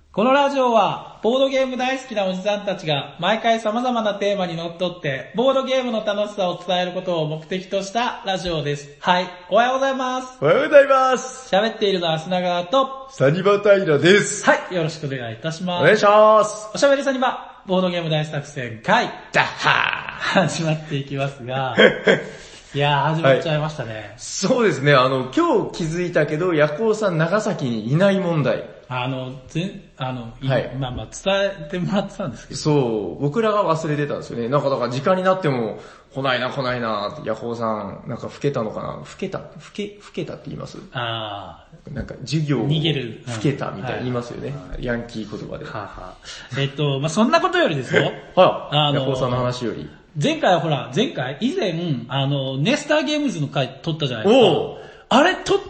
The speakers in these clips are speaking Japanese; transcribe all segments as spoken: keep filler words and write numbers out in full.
このラジオは、ボードゲーム大好きなおじさんたちが、毎回様々なテーマにのっとって、ボードゲームの楽しさを伝えることを目的としたラジオです。はい、おはようございます。 おはようございます。 喋っているのは砂川と、 サニバタイラです。 はい、よろしくお願いいたします。 お願いします。 おしゃべりサニバ、ボードゲーム大作戦会、 ダッハー始まっていきますが、いやー、始まっちゃいましたね。はい、 そうですね、あの、今日気づいたけど、ヤコウさん長崎にいない問題。 あの、全、あの、 はい、 まあまあ伝えてもらってたんですけど。 そう、僕らが忘れてたんですよね。なんかだから時間になっても、来ないな来ないなって、ヤコウさん、なんか老けたのかな老けた老け、老けたって言います？ ああ。なんか授業を逃げる。 老けたみたいに言いますよね。 はい、 ヤンキー言葉で。 はあ、はあ、えっと、まあそんなことよりですよ。 はい、 あの、 ヤコウさんの話より。 前回ほら、前回、以前、あの、ネスターゲームズの回撮ったじゃないですか。 おあれ撮って、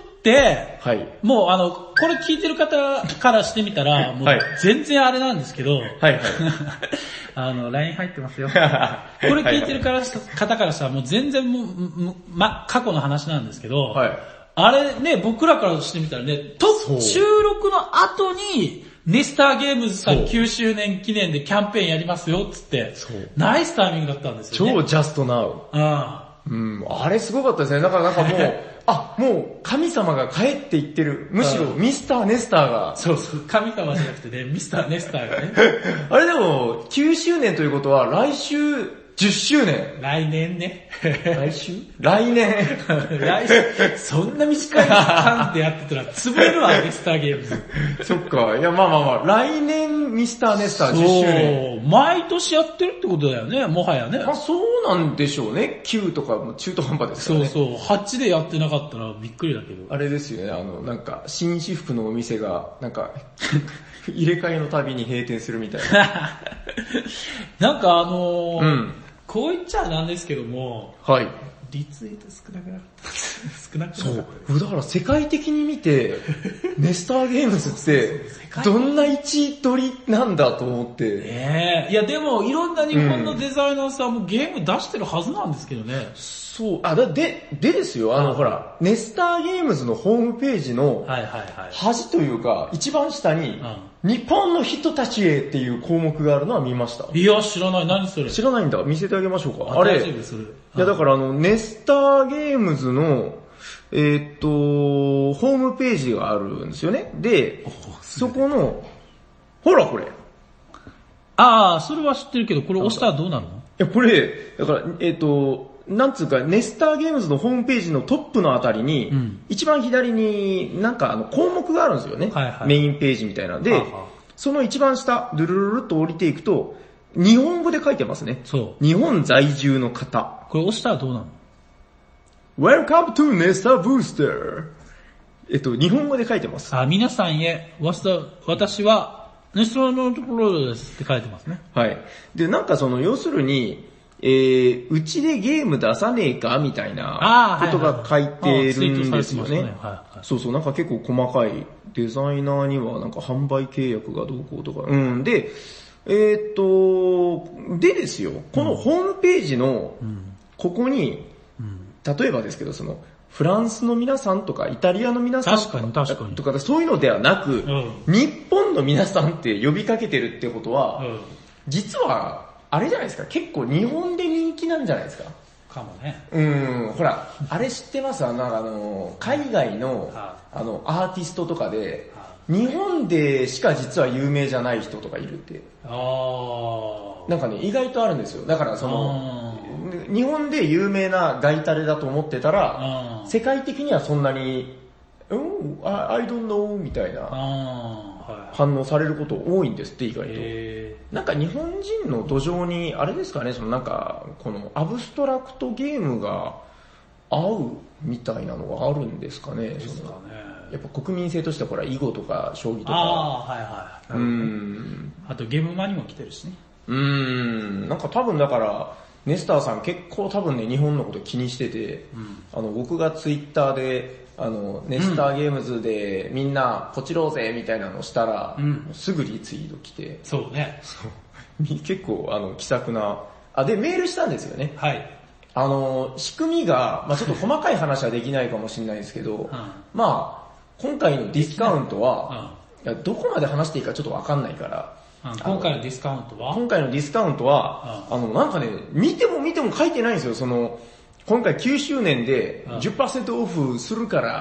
はい。 もうあの、これ聞いてる方からしてみたら、もう全然あれなんですけど、 はいはい。 あの、ライン 入ってますよ。これ聞いてるから方からしたらもう全然もう、ま、過去の話なんですけど、はい。あれね、僕らからしてみたらね、と、収録の後に、ネスターゲームズさんきゅうしゅうねん記念でキャンペーンやりますよっつって、ナイスタイミングだったんですよね。 超ジャストナウ。うん。あれすごかったですね。だからなんかもう、あ、もう神様が帰っていってる。むしろミスターネスターが。 そうそう、神様じゃなくてね、ミスターネスターがね。 あれでも、きゅうしゅうねんということは来週じゅっしゅうねん。 来年ね。 来週来年。 来週。そんな短い間でやってたら潰れるわ、ネスターゲームズ。 そっか。いや、まあまあまあ、来年ミスターネスターじゅっしゅうねん。 そう。毎年やってるってことだよね、もはやね。 まあそうなんでしょうね。きゅうとかも中途半端ですからね。 そうそう。はちでやってなかったらびっくりだけど。 あれですよね、あの、なんか、新私服のお店が、なんか、入れ替えのたびに閉店するみたいな。 なんかあのー、 うん。 こう言っちゃなんですけども、 はい。 リツイート少なくなかった。少なくなかった。 そう。だから世界的に見て、ネスターゲームズって、どんな位置取りなんだと思って。 ねえ。いやでも、いろんな日本のデザイナーさんもゲーム出してるはずなんですけどね。うん、 そう。あ、だ、で、でですよ、あの、ほら、ネスターゲームズのホームページの、 はいはいはい。 端というか、一番下に、うん、日本の人たちへっていう項目があるのは見ました。 いや、知らない。何それ。 知らないんだ。見せてあげましょうか。 あれ。大丈夫それ。いや、だからあの、ネスターゲームズの、えー、っと、ホームページがあるんですよね。で、そこの、ほらこれ。 ああ、それは知ってるけど、これ押したらどうなるの？いや、これ、だから、えー、っと、なんつうか、ネスターゲームズのホームページのトップのあたりに、うん、一番左になんかあの項目があるんですよね。はいはい、メインページみたいなんで、はあはあ、その一番下、ルルルルっと降りていくと、日本語で書いてますね。そう。日本在住の方。 これ押したらどうなの？ Welcome to Nesta Booster。えっと、日本語で書いてます。 あ、皆さんへ、私は、ネスタのところですって書いてますね。 はい。で、なんかその、要するに、えー、うちでゲーム出さねえかみたいなことが書いてるんですよね。そうそう、なんか結構細かいデザイナーにはなんか販売契約がどうこうとか。うん。で、えー、っと、でですよ、このホームページの、ここに、うん、例えばですけど、その、フランスの皆さんとか、イタリアの皆さんとか、確かに確かにとかそういうのではなく、うん、日本の皆さんって呼びかけてるってことは、うん、実は、あれじゃないですか、結構日本で人気なんじゃないですか。 かもね。 うん、ほら、あれ知ってます？あの、あの、海外の、あの、アーティストとかで、日本でしか実は有名じゃない人とかいるって。あなんかね、意外とあるんですよ。だからその、日本で有名なガイタレだと思ってたら、世界的にはそんなに、うん、I don't know みたいな反応されること多いんですって、意外と。なんか日本人の土壌に、あれですかね、そのなんか、このアブストラクトゲームが合うみたいなのがあるんですかね。 ですかね。 やっぱ国民性としてはほら囲碁とか将棋とか。 ああ、はいはい。うん。あとゲームマにも来てるしね。 うーん。なんか多分だから、ネスターさん結構多分ね、日本のこと気にしてて、うん、あの、僕がツイッターで、あの、ネスターゲームズでみんなポチろうぜみたいなのをしたら、うん、すぐリツイート来て。 そうね。 結構あの、気さくな。あ、で、メールしたんですよね。 はい。 あの、仕組みが、まあちょっと細かい話はできないかもしれないですけど、うん、まあ今回のディスカウントは、 いやどこまで話していいかちょっとわかんないから。 今回のディスカウントは今回のディスカウントは、あの、なんかね、見ても見ても書いてないんですよ、その、今回きゅうしゅうねんで じゅっパーセント オフするから、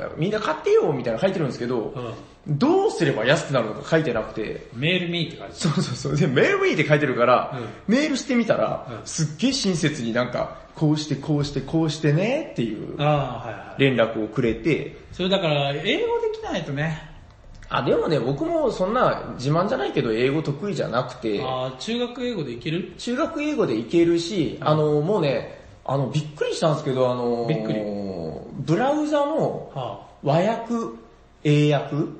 みんな買ってよみたいな書いてるんですけど、どうすれば安くなるのか書いてなくて。 メールミーって書いてる。 そうそうそう。で、メールミーって書いてるから、メールしてみたら、すっげえ親切になんか、こうしてこうしてこうしてねっていう連絡をくれて。 それだから、英語できないとね。 あ、でもね、僕もそんな自慢じゃないけど英語得意じゃなくて。 あ、中学英語でいける？ 中学英語でいけるし、あの、もうね、あの、びっくりしたんですけど、あの、 びっくり。 ブラウザの和訳、英訳って、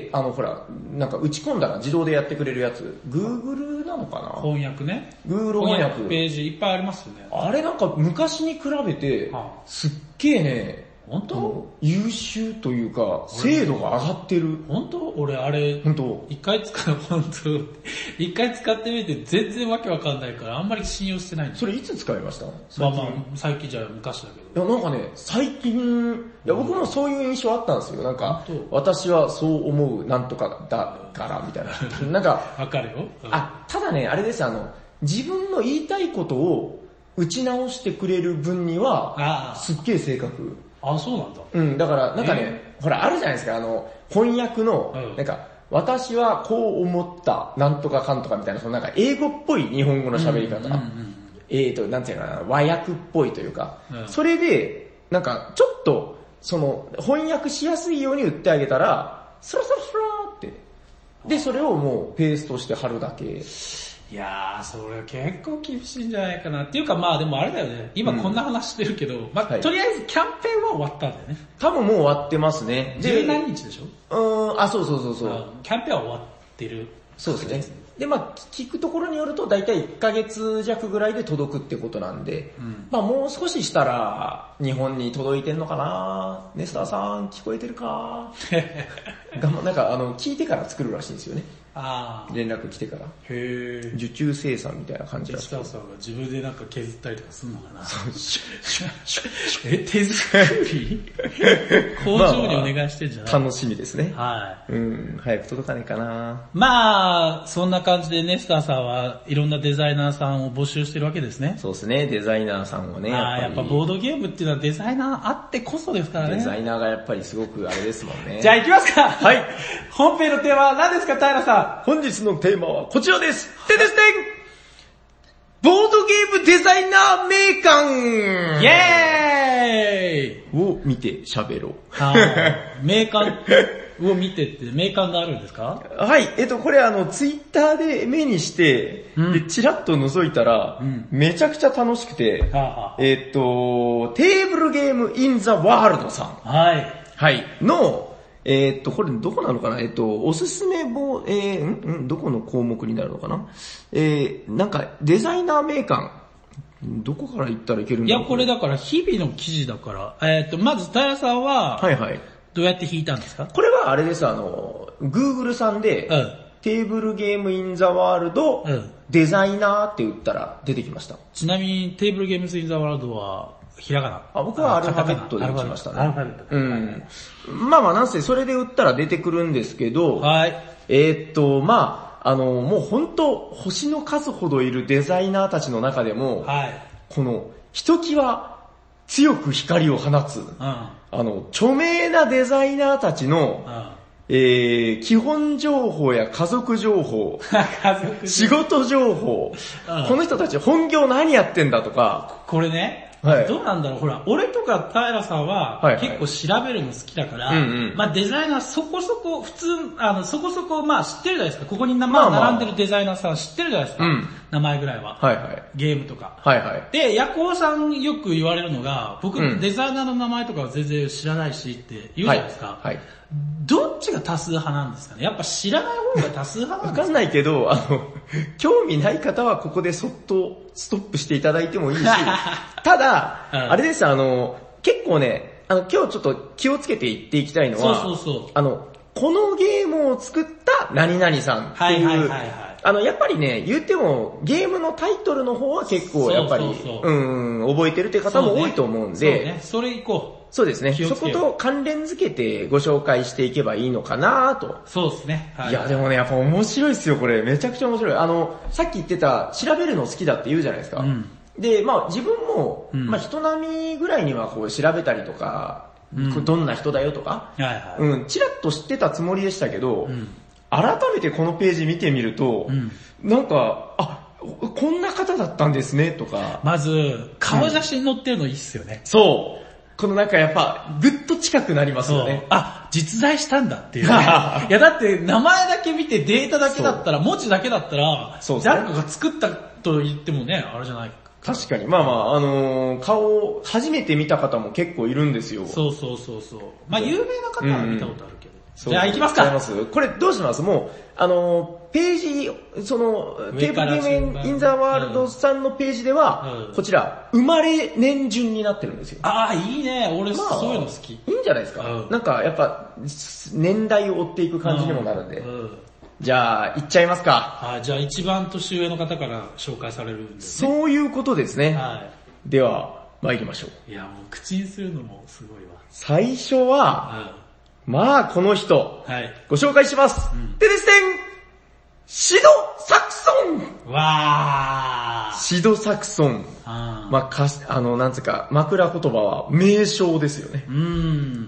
あの、ほら、なんか打ち込んだら自動でやってくれるやつ、Google なのかな？ 翻訳ね。 Google 翻訳。 ページいっぱいありますよね。 あれなんか昔に比べて、すっげえね、 本当？ 優秀というか、精度が上がってる。 本当？俺あれ、 本当一回使う、本当一回使ってみて全然わけわかんないからあんまり信用してないんそれいつ使いました？ まあまあ、最近じゃ昔だけど。いやなんかね、最近、いや僕もそういう印象あったんですよ。なんか、私はそう思うなんとかだからみたいな。なんか、 わかるよ、 うん。あ、ただね、あれですあの、自分の言いたいことを打ち直してくれる分には、すっげえ正確。 あ、そうなんだ。 うん、だからなんかね、えー、ほらあるじゃないですか、あの、翻訳の、うん、なんか、私はこう思った、なんとかかんとかみたいな、そのなんか英語っぽい日本語の喋り方。うんうんうん、えーと、なんていうのかな、和訳っぽいというか、うん、それで、なんかちょっと、その、翻訳しやすいように打ってあげたら、スラスラスラーって。で、それをもうペーストして貼るだけ。 いやー、それ結構厳しいんじゃないかな。っていうかまあでもあれだよね。今こんな話してるけど、うん、まあ、はい、とりあえずキャンペーンは終わったんだよね。 多分もう終わってますね。 十何日でしょ？ うーん、あ、そうそうそうそう。 キャンペーンは終わってる。 そうですね。で、まあ聞くところによると大体いっかげつ弱ぐらいで届くってことなんで、うん、まあもう少ししたら日本に届いてんのかな？ネスターさん聞こえてるか？なんかあの聞いてから作るらしいんですよね。あ連絡来てから。 へー。 受注生産みたいな感じだった。 ネスターさんが自分でなんか削ったりとかするのかな？そうえ、手作り工場にお願いしてんじゃない、 まあ、楽しみですね。 はい。 うん、早く届かないかな。 まあ、そんな感じでネスターさんはいろんなデザイナーさんを募集してるわけですね。 そうですね、デザイナーさんをね。 やっぱり。やっぱボードゲームっていうのはデザイナーあってこそですからね。 デザイナーがやっぱりすごくあれですもんね。 じゃあ行きますか。 はい。 本編のテーマは何ですか、平さん。 本日のテーマはこちらです。でですね、ボードゲームデザイナー名鑑イエーイを見て喋ろう。 名鑑を見てって名鑑があるんですか？ はい、えっとこれあのツイッターで目にして、うん、でチラッと覗いたら、うん、めちゃくちゃ楽しくて、はあはあ、えっとテーブルゲームインザワールドさん。 はい。 はい。の、えー、っと、これどこなのかなえー、っと、おすすめボー、えー、んんどこの項目になるのかなえー、なんか、デザイナー名鑑。どこから行ったらいけるんだろう？ いや、これだから日々の記事だから、えー、っと、まず、平さんは、 はいはい。 どうやって引いたんですか？ これはあれです、あの、Google さんで、うん、テーブルゲームインザワールド、うん、デザイナーって打ったら出てきました。 ちなみに、テーブルゲームズインザワールドは、ひらがな。 あ、僕はアルファベットで打ちましたね。 アルファベット。 うん。まあまあなんせそれで打ったら出てくるんですけど、 はい。 えー、っと、まああの、もう本当星の数ほどいるデザイナーたちの中でも、はい。この、ひときわ強く光を放つ、うん。あの、著名なデザイナーたちの、うんえー、基本情報や家族情報、家族仕事情報、うん、この人たち本業何やってんだとか、 これね、はい、どうなんだろう、ほら、俺とか平さんは結構調べるの好きだから、はいはいうんうん、まあデザイナーそこそこ、普通、あの、そこそこ、まあ知ってるじゃないですか。ここにまあ並んでるデザイナーさん知ってるじゃないですか。まあまあ、名前ぐらいは、はいはい。ゲームとか。はいはい。で、ヤコウさんよく言われるのが、僕、うん、デザイナーの名前とかは全然知らないしって言うじゃないですか。はい。はいどっちが多数派なんですかね？やっぱ知らない方が多数派なんですか？ わかんないけど、あの、興味ない方はここでそっとストップしていただいてもいいし、ただ、うん、あれです、あの、結構ね、あの、今日ちょっと気をつけていっていきたいのは、 そうそうそう。 あの、このゲームを作った何々さんっていう、 あの、やっぱりね、言っても、ゲームのタイトルの方は結構、やっぱり、そうそうそう、うん、覚えてるって方も多いと思うんで、そうね、それ以降。 そうですね。そこと関連づけてご紹介していけばいいのかなと。 そうですね。 はい。いや、でもね、やっぱ面白いっすよ、これ。めちゃくちゃ面白い。あの、さっき言ってた、調べるの好きだって言うじゃないですか。うん、で、まあ自分も、うん、まあ人並みぐらいにはこう調べたりとか、うん、どんな人だよとか、はいはい、うん、ちらっと知ってたつもりでしたけど、うん、改めてこのページ見てみると、うん、なんか、あ、こんな方だったんですね、とか。 まず、顔写真載ってるのいいっすよね。 うん、そう。このなんかやっぱ、ぐっと近くなりますよね。 あ、実在したんだっていう、ね。いやだって名前だけ見てデータだけだったら、文字だけだったら、そう誰かが作ったと言ってもね、あれじゃないか。 確かに。まあまあ、あのー、顔、初めて見た方も結構いるんですよ。 そうそうそうそう。まあ有名な方は見たことあるけど。うん、じゃあ行きますか。 ますこれどうしますもう、あのー、ページ、その、テーブルゲームインザワールドさんのページでは、うん、こちら、生まれ年順になってるんですよ。 ああ、いいね。俺、まあ、そういうの好き。いいんじゃないですか。うん、なんか、やっぱ、年代を追っていく感じにもなるんで。うんうん、じゃあ、行っちゃいますか。 あ、じゃあ一番年上の方から紹介されるんですね。 そういうことですね。はい、では、参りましょう。いや、もう口にするのもすごいわ。 最初は、うん、まあ、この人、はい、ご紹介します。うん、でですねシド・サクソンわーシド・サクソン。あまあ、かあの、なんつうか、枕言葉は名称ですよね。うん。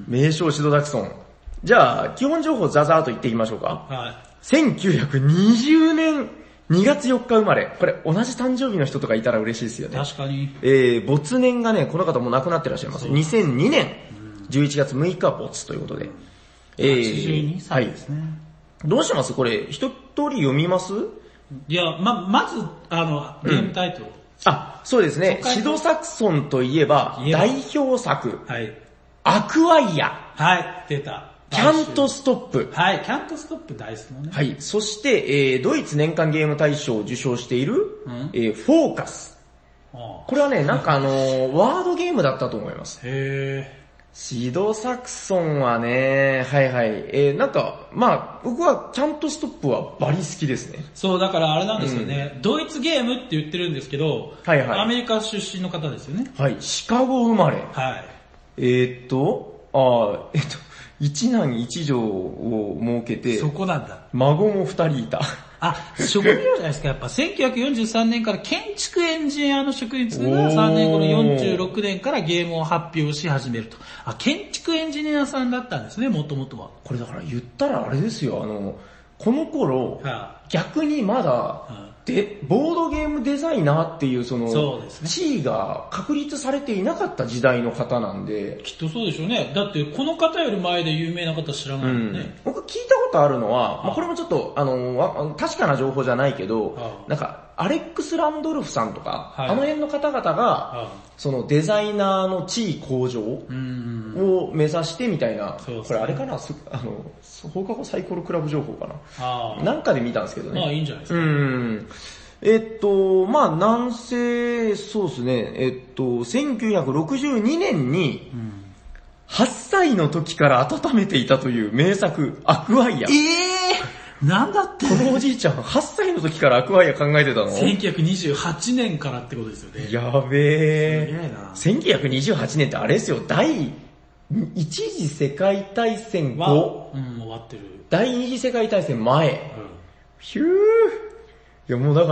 名称シド・サクソン。じゃあ、基本情報ザザーと言っていきましょうか。はい。せんきゅうひゃくにじゅうねんにがつよっか生まれ。これ、同じ誕生日の人とかいたら嬉しいですよね。 確かに。 えー、没年がね、この方も亡くなってらっしゃいます。にせんにねんじゅういちがつむいか没ということで。 えー、はちじゅうにさいですね。はいどうしますこれ、一通り読みますいや、ま、まず、あの、ゲームタイトル。うん、 あ、そうですね。シド・サクソンといえば、代表作。はい。アクワイア。 はい、出た。 キャントストップ。 はい、キャントストップ大好きのね。 はい。そして、えー、ドイツ年間ゲーム大賞を受賞している、うん、えー、フォーカス。これはね、なんかあのー、ワードゲームだったと思います。へー。シド・サクソンはね、はいはい。えー、なんか、まあ僕はキャントストップはバリ好きですね。 そう、だからあれなんですよね。うん、ドイツゲームって言ってるんですけど、はいはい。アメリカ出身の方ですよね。 はい。シカゴ生まれ。はい。えー、っと、あえっと、一男一女を設けて、 そこなんだ。 孫も二人いた。 あ、職業じゃないですか。やっぱせんきゅうひゃくよんじゅうさんねんから建築エンジニアの職員に就くがさんねんごのよんじゅうろくねんからゲームを発表し始めると。あ、建築エンジニアさんだったんですね、もともとは。 これだから言ったらあれですよ、あの、この頃、はあ、逆にまだ、はあで、ボードゲームデザイナーっていうその、そうですね、地位が確立されていなかった時代の方なんで。 きっとそうでしょうね。だってこの方より前で有名な方知らないもんね。うん、 僕聞いたことあるのは、まあ、これもちょっと、あの、確かな情報じゃないけど、なんか、アレックス・ランドルフさんとか、はい、あの辺の方々が、そのデザイナーの地位向上を目指してみたいな、うんうん、これあれかな、あの、放課後サイコロクラブ情報かな。なんかで見たんですけどね。 まあいいんじゃないですか。 うんえっと、まあなんせ、そうですね、えっと、せんきゅうひゃくろくじゅうにねんに、はっさいの時から温めていたという名作、アクアイア。 えぇ、ー、なんだって。 このおじいちゃん、はっさいの時からアクアイア考えてたの ? せんきゅうひゃくにじゅうはちねんからってことですよね。 やべえ。すげえな。せんきゅうひゃくにじゅうはちねんってあれですよ、第一次世界大戦後。 うん、終わってる。 第二次世界大戦前。うん、ヒュー。いやもうだから、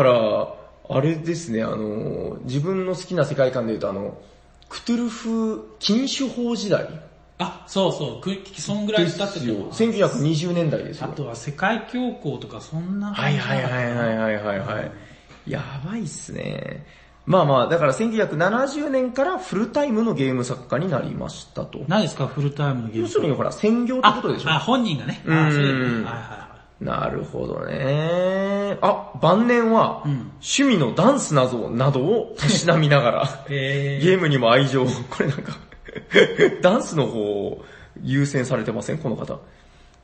あれですね、あの、自分の好きな世界観で言うとあの、クトゥルフ禁酒法時代。 あ、そうそう、そんぐらい経ってたよ。せんきゅうひゃくにじゅうねんだいですよ。 あとは世界恐慌とかそんなはいはいはいはいはいはいはい。やばいっすね。まあまあ、だからせんきゅうひゃくななじゅうねんからフルタイムのゲーム作家になりましたと。 何ですか、フルタイムのゲーム作家。 要するにほら、専業ってことでしょ。 あ、あ本人がね。 うん。あ、そういう、はいはいはい。なるほどね。あ、晩年は、趣味のダンスなどなどをたしなみながら、ゲームにも愛情を、これなんか、ダンスの方を優先されてませんこの方。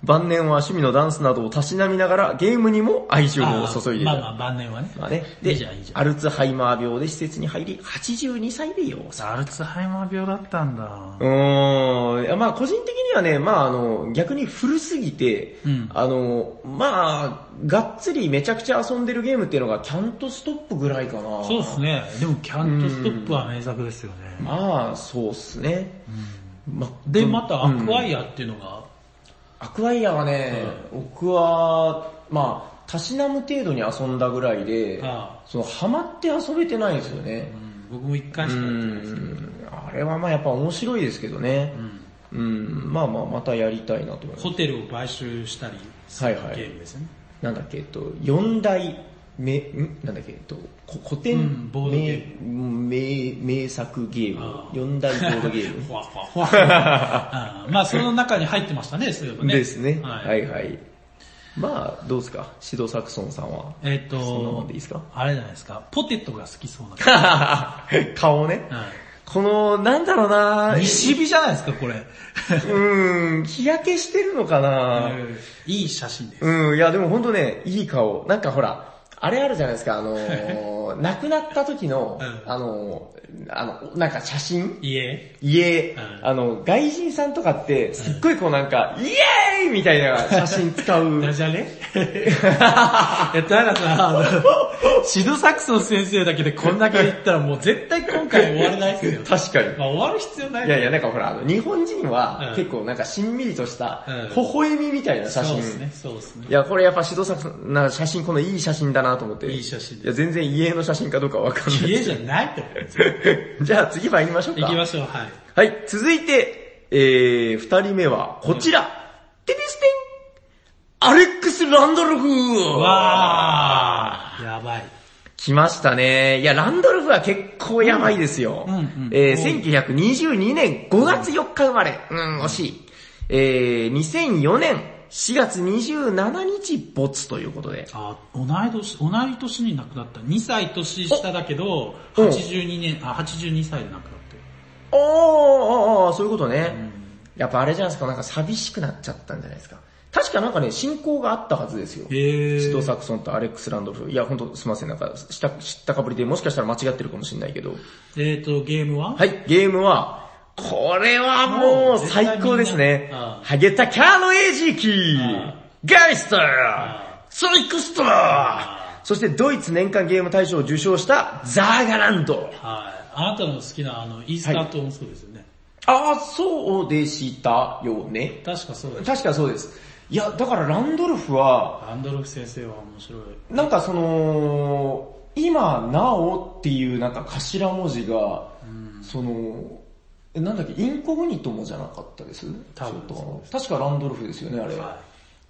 晩年は趣味のダンスなどをたしなみながらゲームにも愛情を注いでいた。 まあまあ晩年はね。 まあね。で、 いいじゃんいいじゃん。 アルツハイマー病で施設に入り、はちじゅうにさいでよ。 アルツハイマー病だったんだ。 うーん。まあ個人的にはね、まああの、逆に古すぎて、うん、あの、まあ、がっつりめちゃくちゃ遊んでるゲームっていうのがキャントストップぐらいかな。 そうですね。でもキャントストップは名作ですよね。 まあ、そうっすね。 うんま、で、またアクアイアっていうのが、うんアクアイアはね、うん、僕は、まあ、たしなむ程度に遊んだぐらいで、ああその、ハマって遊べてないんですよね。 うん、僕も一回しかやってないですけど。 あれはまあやっぱ面白いですけどね。うん、うんまあまあまたやりたいなと思います。 ホテルを買収したりするゲームですね。 はいはい、なんだっけ、えっと、四大、め、んなんだっけ、えっと、古典、うん、ボードゲーム名、名作ゲーム、四大ボードゲーム。ふわふわふわあまあその中に入ってましたね、そういえばね。 ですね。はい、はい、はい。まあ、どうですかシドサクソンさんは。 えっ、ー、と、 そんなもんでいいですかあれじゃないですか。ポテトが好きそうな顔ね。はいこの、なんだろうな西日じゃないですか、これ。 うーん、日焼けしてるのかな、 うん、いい写真です。 うん、いやでもほんとね、いい顔。なんかほら、あれあるじゃないですか、あのー、亡くなった時の、うん、あのー、あの、なんか写真家家、うん、あの、外人さんとかって、すっごいこうなんか、うん、イエーイみたいな写真使う。 ダジャレえっと、なんかさ、あの、シドサクソン先生だけでこんだけ言ったらもう絶対今回終われないですよ。 確かに。 まあ終わる必要ない。 いやいや、なんかほら、あの、日本人は結構なんかしんみりとした、微笑みみたいな写真。 そうですね、そうですね。 いや、これやっぱシドサクソン、な写真、このいい写真だなと思って。 いい写真いや、全然家の写真かどうかわかんない。 家じゃないと思うんですよ。 じゃあ次参りましょうか。 行きましょう、はい。 はい、続いて、えー、二人目はこちら。うん、テビステンアレックス・ランドルフわーやばい。 来ましたね。いや、ランドルフは結構やばいですよ。うんうんうん、えー、せんきゅうひゃくにじゅうにねんごがつよっか生まれ。うん、惜しい。えー、にせんよねんしがつにじゅうしちにち没ということで。 あ、同い年、同い年に亡くなった。にさい年下だけど、はちじゅうにねん、あ、はちじゅうにさいで亡くなってる。 ああ、そういうことね、うん。やっぱあれじゃないですか、なんか寂しくなっちゃったんじゃないですか。確かなんかね、親交があったはずですよ。シドサクソンとアレックス・ランドルフ。いや、ほんとすいません、なんか知った知ったかぶりでもしかしたら間違ってるかもしれないけど。 えーと、ゲームははい、ゲームは、これはもう最高ですね。ハゲタカーノエイジーキー、ガイスター、ソニックスター、そしてドイツ年間ゲーム大賞を受賞したザーガランド。 はい。あなたの好きなあの、イースター島もそうですよね。 はい、ああ、そうでしたよね。 確かそうです。 確かそうです。いや、だからランドルフは、 ランドルフ先生は面白い。 なんかその、今なおっていうなんか頭文字が、うん、その、なんだっけ、インコグニトもじゃなかったです多分そう確かランドルフですよね、あれ。はい、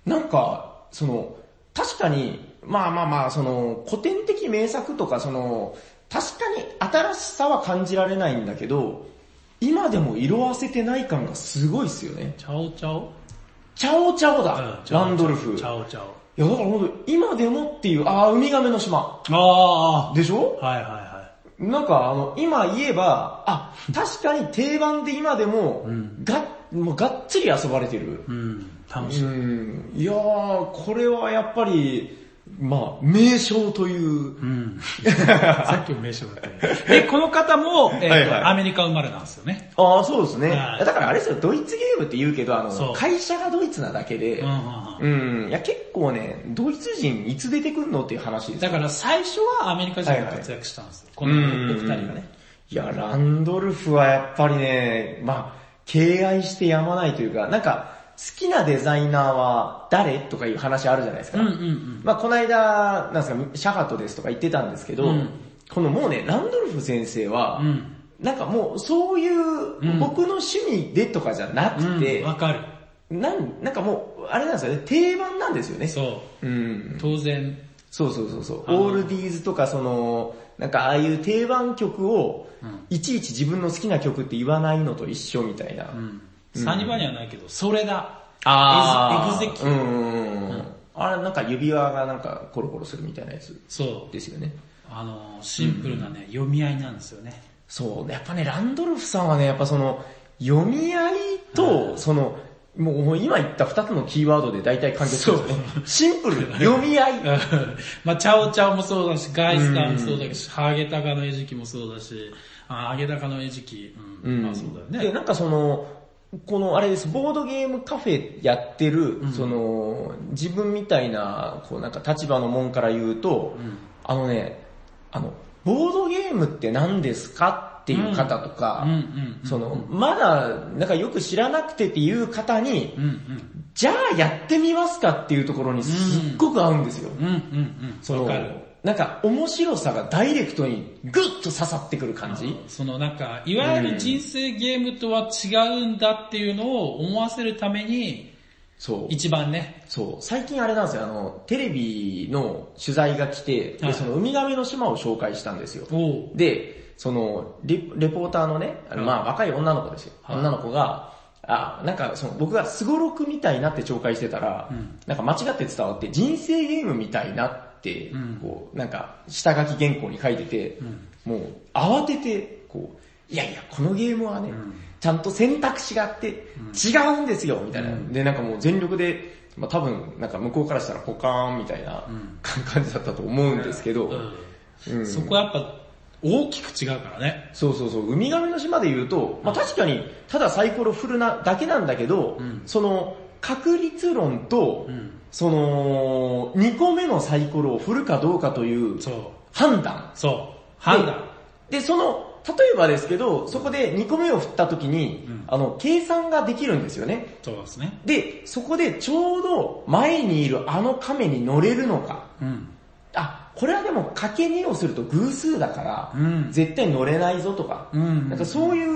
なんか、その、確かに、まあまあまあ、その、古典的名作とか、その、確かに新しさは感じられないんだけど、今でも色あせてない感がすごいっすよね。 チャオチャオチャオチャオだ、うん、ランドルフ。 チャオチャオ。 いやだから本当今でもっていう、あー、ウミガメの島。 あー。 でしょはいはいはい。 なんかあの、今言えば、あ、確かに定番で今でも、うん、が、もうがっつり遊ばれてる。 うん、楽しい。うん、 いやー、これはやっぱり、まあ、名称という。うん、 さっきも名称だったね。で、この方も、えーはいはい、アメリカ生まれなんですよね。 ああ、そうですね。だからあれですよ、ドイツゲームって言うけど、あの、会社がドイツなだけで、うん、うん、いや結構ね、ドイツ人いつ出てくんのっていう話です。 だから最初はアメリカ人が活躍したんですよ。はいはい、このお二人がね。 いや、ランドルフはやっぱりね、まあ、敬愛してやまないというか、なんか、好きなデザイナーは誰とかいう話あるじゃないですか。うんうんうん、まあこの間、なんですか、シャハトですとか言ってたんですけど、うん、このもうね、ランドルフ先生は、うん、なんかもうそういう僕の趣味でとかじゃなくて、 わ、うん、かる。 なん、なんかもう、あれなんですよね、定番なんですよね。 そう。うん、当然。 そうそうそうそう。オールディーズとかその、なんかああいう定番曲を、いちいち自分の好きな曲って言わないのと一緒みたいな。うんサニバにはないけど、それだ。 あエグゼキュー。うんうんうん、あれなんか指輪がなんかコロコロするみたいなやつ。そうですよね。 あの、シンプルなね、うん、読み合いなんですよね。 そう。やっぱね、ランドルフさんはね、やっぱその、読み合いと、その、 もう今言った二つのキーワードで大体完結するんですね。シンプル、読み合い。 まあ、チャオチャオもそうだし、ガイスターもそうだし、ハゲタカの餌食もそうだし、あハゲタカの餌食、うん、うん、まあそうだよね。 で、なんかその、このあれです、ボードゲームカフェやってる、うん、その、自分みたいな、こうなんか立場のもんから言うと、うん、あのね、あの、ボードゲームって何ですかっていう方とか、その、まだ、なんかよく知らなくてっていう方に、うんうん、じゃあやってみますかっていうところにすっごく合うんですよ。 うんうんうん、 その、なんか面白さがダイレクトにグッと刺さってくる感じ。 そのなんか、いわゆる人生ゲームとは違うんだっていうのを思わせるために、そう。一番ね。 そう。最近あれなんですよ、あの、テレビの取材が来て、で、そのウミガメの島を紹介したんですよ。で、そのレ、レポーターのね、あのまあ若い女の子ですよ。女の子が、あ、なんかその僕がスゴロクみたいなって紹介してたら、うん、なんか間違って伝わって人生ゲームみたいなって、うん、こう、なんか下書き原稿に書いてて、うん、もう慌てて、こう、いやいや、このゲームはね、うん、ちゃんと選択肢があって、違うんですよみたいな。うん、で、なんかもう全力で、まあ多分、なんか向こうからしたらポカーンみたいな感じだったと思うんですけど、 うん、そこはやっぱ、大きく違うからね。 そうそうそう。ウミガメの島で言うと、まあ確かに、ただサイコロ振るなだけなんだけど、うん、その、確率論と、うん、その、にこめのサイコロを振るかどうかという、判断。 そう。判断。 で、でその、例えばですけど、そこでにこめを振った時に、うん、あの、計算ができるんですよね。 そうですね。 で、そこでちょうど前にいるあの亀に乗れるのか。うん、あ、これはでも掛けにをすると偶数だから、うん、絶対乗れないぞとか、うん、なんかそういう、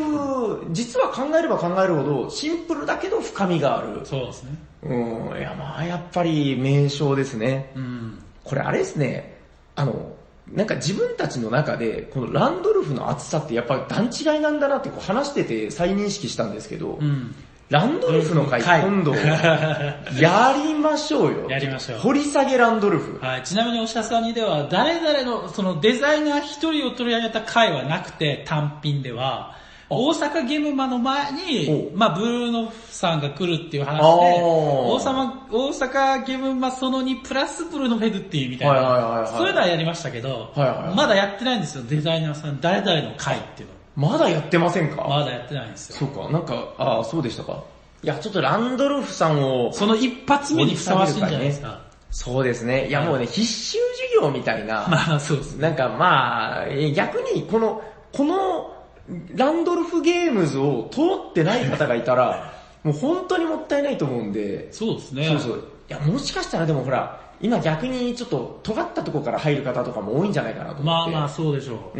実は考えれば考えるほどシンプルだけど深みがある。 そうですね。 うん、いやまあやっぱり名称ですね。うん、これあれですね、あの、なんか自分たちの中で、このランドルフの厚さってやっぱり段違いなんだなってこう話してて再認識したんですけど、うん、ランドルフの回、今度、やりましょうよ。 やりましょう。 掘り下げランドルフ。 はい。ちなみにおしゃさんにでは、誰々のそのデザイナー一人を取り上げた回はなくて、単品では、大阪ゲームマの前に、まあブルーノフさんが来るっていう話で、大阪、大阪ゲームマそのにプラスブルーノフェドっていうみたいな、はいはいはいはい、そういうのはやりましたけど、はいはいはい、まだやってないんですよ、デザイナーさん、誰々の回っていうの。 まだやってませんか？ まだやってないんですよ。 そうか、なんか、ああ、そうでしたか。いや、ちょっとランドルフさんを、 その一発目にふさわしいんじゃないですか。 そうですね。いやもうね、必修授業みたいな。 まあそうですね。 なんかまあ、逆にこの、この、ランドルフゲームズを通ってない方がいたら、もう本当にもったいないと思うんで。 そうですね。 そうそう。いや、もしかしたらでもほら、今逆にちょっと尖ったところから入る方とかも多いんじゃないかなと思って。 まあまあそうでしょう。 うん。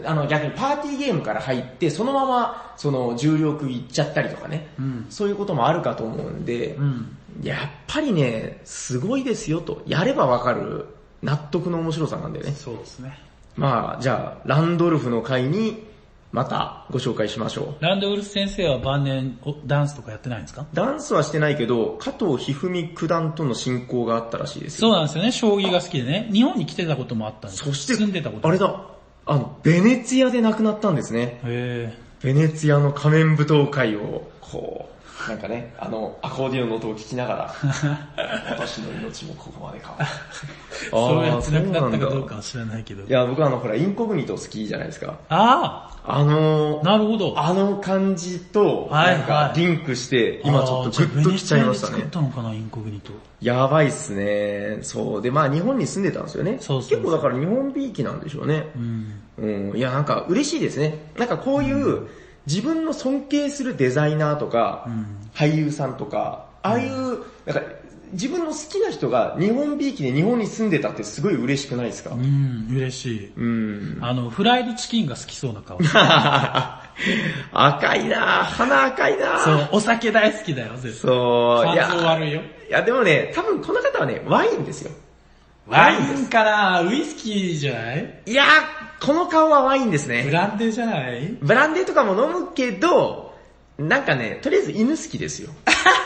あの逆にパーティーゲームから入って、そのままその重力いっちゃったりとかね。うん、そういうこともあるかと思うんで、うん、やっぱりね、すごいですよと。やればわかる納得の面白さなんでね。 そうですね。 まあ、じゃあ、ランドルフの回に、またご紹介しましょう。ランドウルフ先生は晩年ダンスとかやってないんですか？ ダンスはしてないけど、加藤一二三九段との親交があったらしいですよ。そうなんですよね、将棋が好きでね。日本に来てたこともあったんです。 そして、 住んでたことあれだ、あの、ベネツィアで亡くなったんですね。へー。ベネツィアの仮面舞踏会を、こう、なんかね、あの、アコーディオンの音を聞きながら、私の命もここまでか。 そうやって亡くなったかどうかは知らないけど。 いや、僕あの、ほら、インコグニト好きじゃないですか。 あああのー、 なるほど。 あの感じと、なんか、リンクして、今ちょっとグッと来ちゃいましたね。 作ったのかな、インコグニト。 やばいっすね。そう。で、まあ日本に住んでたんですよね。 そうそうそう。 結構だから日本びいきなんでしょうね。うん。うん。いや、なんか嬉しいですね。なんかこういう、うん、自分の尊敬するデザイナーとか、うん、俳優さんとか、ああいう、うん、なんか自分の好きな人が日本びいきで日本に住んでたってすごい嬉しくないですか？ うん、嬉しい。うん。あの、フライドチキンが好きそうな顔。 赤いなぁ、鼻赤いなぁ。 そう、お酒大好きだよ、絶対。 そう、 いや、肝臓悪いよ。 いや、でもね、多分この方はね、ワインですよ。 ワインかな？ウイスキーじゃない？ いやー、この顔はワインですね。 ブランデーじゃない？ ブランデーとかも飲むけど、なんかね、とりあえず犬好きですよ。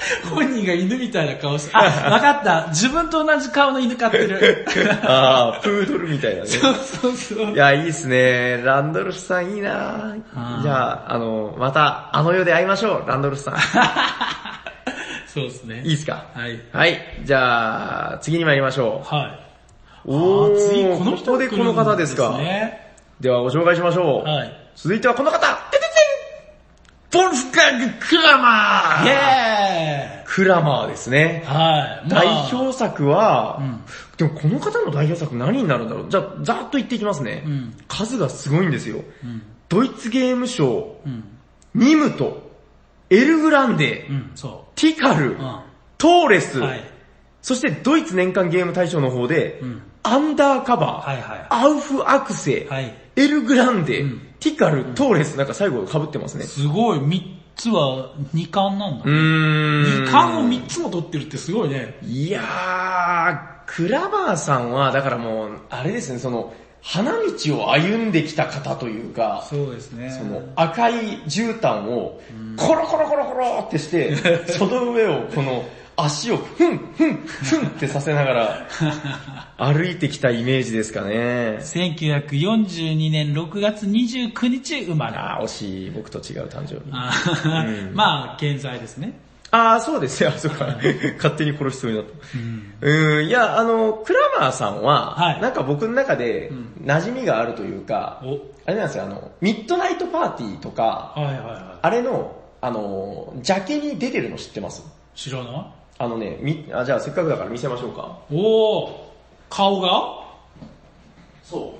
本人が犬みたいな顔して、あ、わかった。自分と同じ顔の犬飼ってる。 ああ、プードルみたいなね。 そうそうそう。 いや、いいっすね。ランドルフさんいいなじゃあ、あの、また、あの世で会いましょう、ランドルフさん。 そうですね。 いいっすか？ はい。 はい。じゃあ、次に参りましょう。はい。 おー、 次、この人ここでこの方ですか。 ね、 では、ご紹介しましょう。 はい。 続いてはこの方。てててん！ボルフガング・クラマー！ イェーイ！ クラマーですね。 はい。 まあ、代表作は、 うん、 でもこの方の代表作何になるんだろう。じゃあ、ざーっと言っていきますね。 うん、 数がすごいんですよ。 うん、 ドイツゲーム賞、 うん、 ニムト、エルグランデ、 うん、そうティカル、 うん、 トーレス、 はい、 そしてドイツ年間ゲーム大賞の方で、 うん、 アンダーカバー、 はいはい、 アウフアクセ、 はい、 エルグランデ、 うん、 ティカル、トーレス、なんか最後被ってますね。 すごい、みっつはに冠なんだ、ね。 うーん。 に冠をみっつも取ってるってすごいね。 いやー、クラバーさんは、だからもう、あれですね、その、花道を歩んできた方というか、 そうですね。 その赤い絨毯をコロコロコロコロってして、その上をこの足をふんふんふんってさせながら歩いてきたイメージですかね。 せんきゅうひゃくよんじゅうにねんろくがつにじゅうくにち生まれ。 あー、惜しい。僕と違う誕生日。 あうん、まあ、現在ですね。 ああ、そうですよ。そうか。勝手に殺しそうになった。うん、うんいや、あの、クラマーさんは、はい、なんか僕の中で馴染みがあるというか、うん、あれなんですよ、あの、ミッドナイトパーティーとか、 はいはいはい、 あれの、あの、ジャケに出てるの知ってます？ 知らない？ あのね、み、あ、じゃあせっかくだから見せましょうか。 おー、顔が？ そう。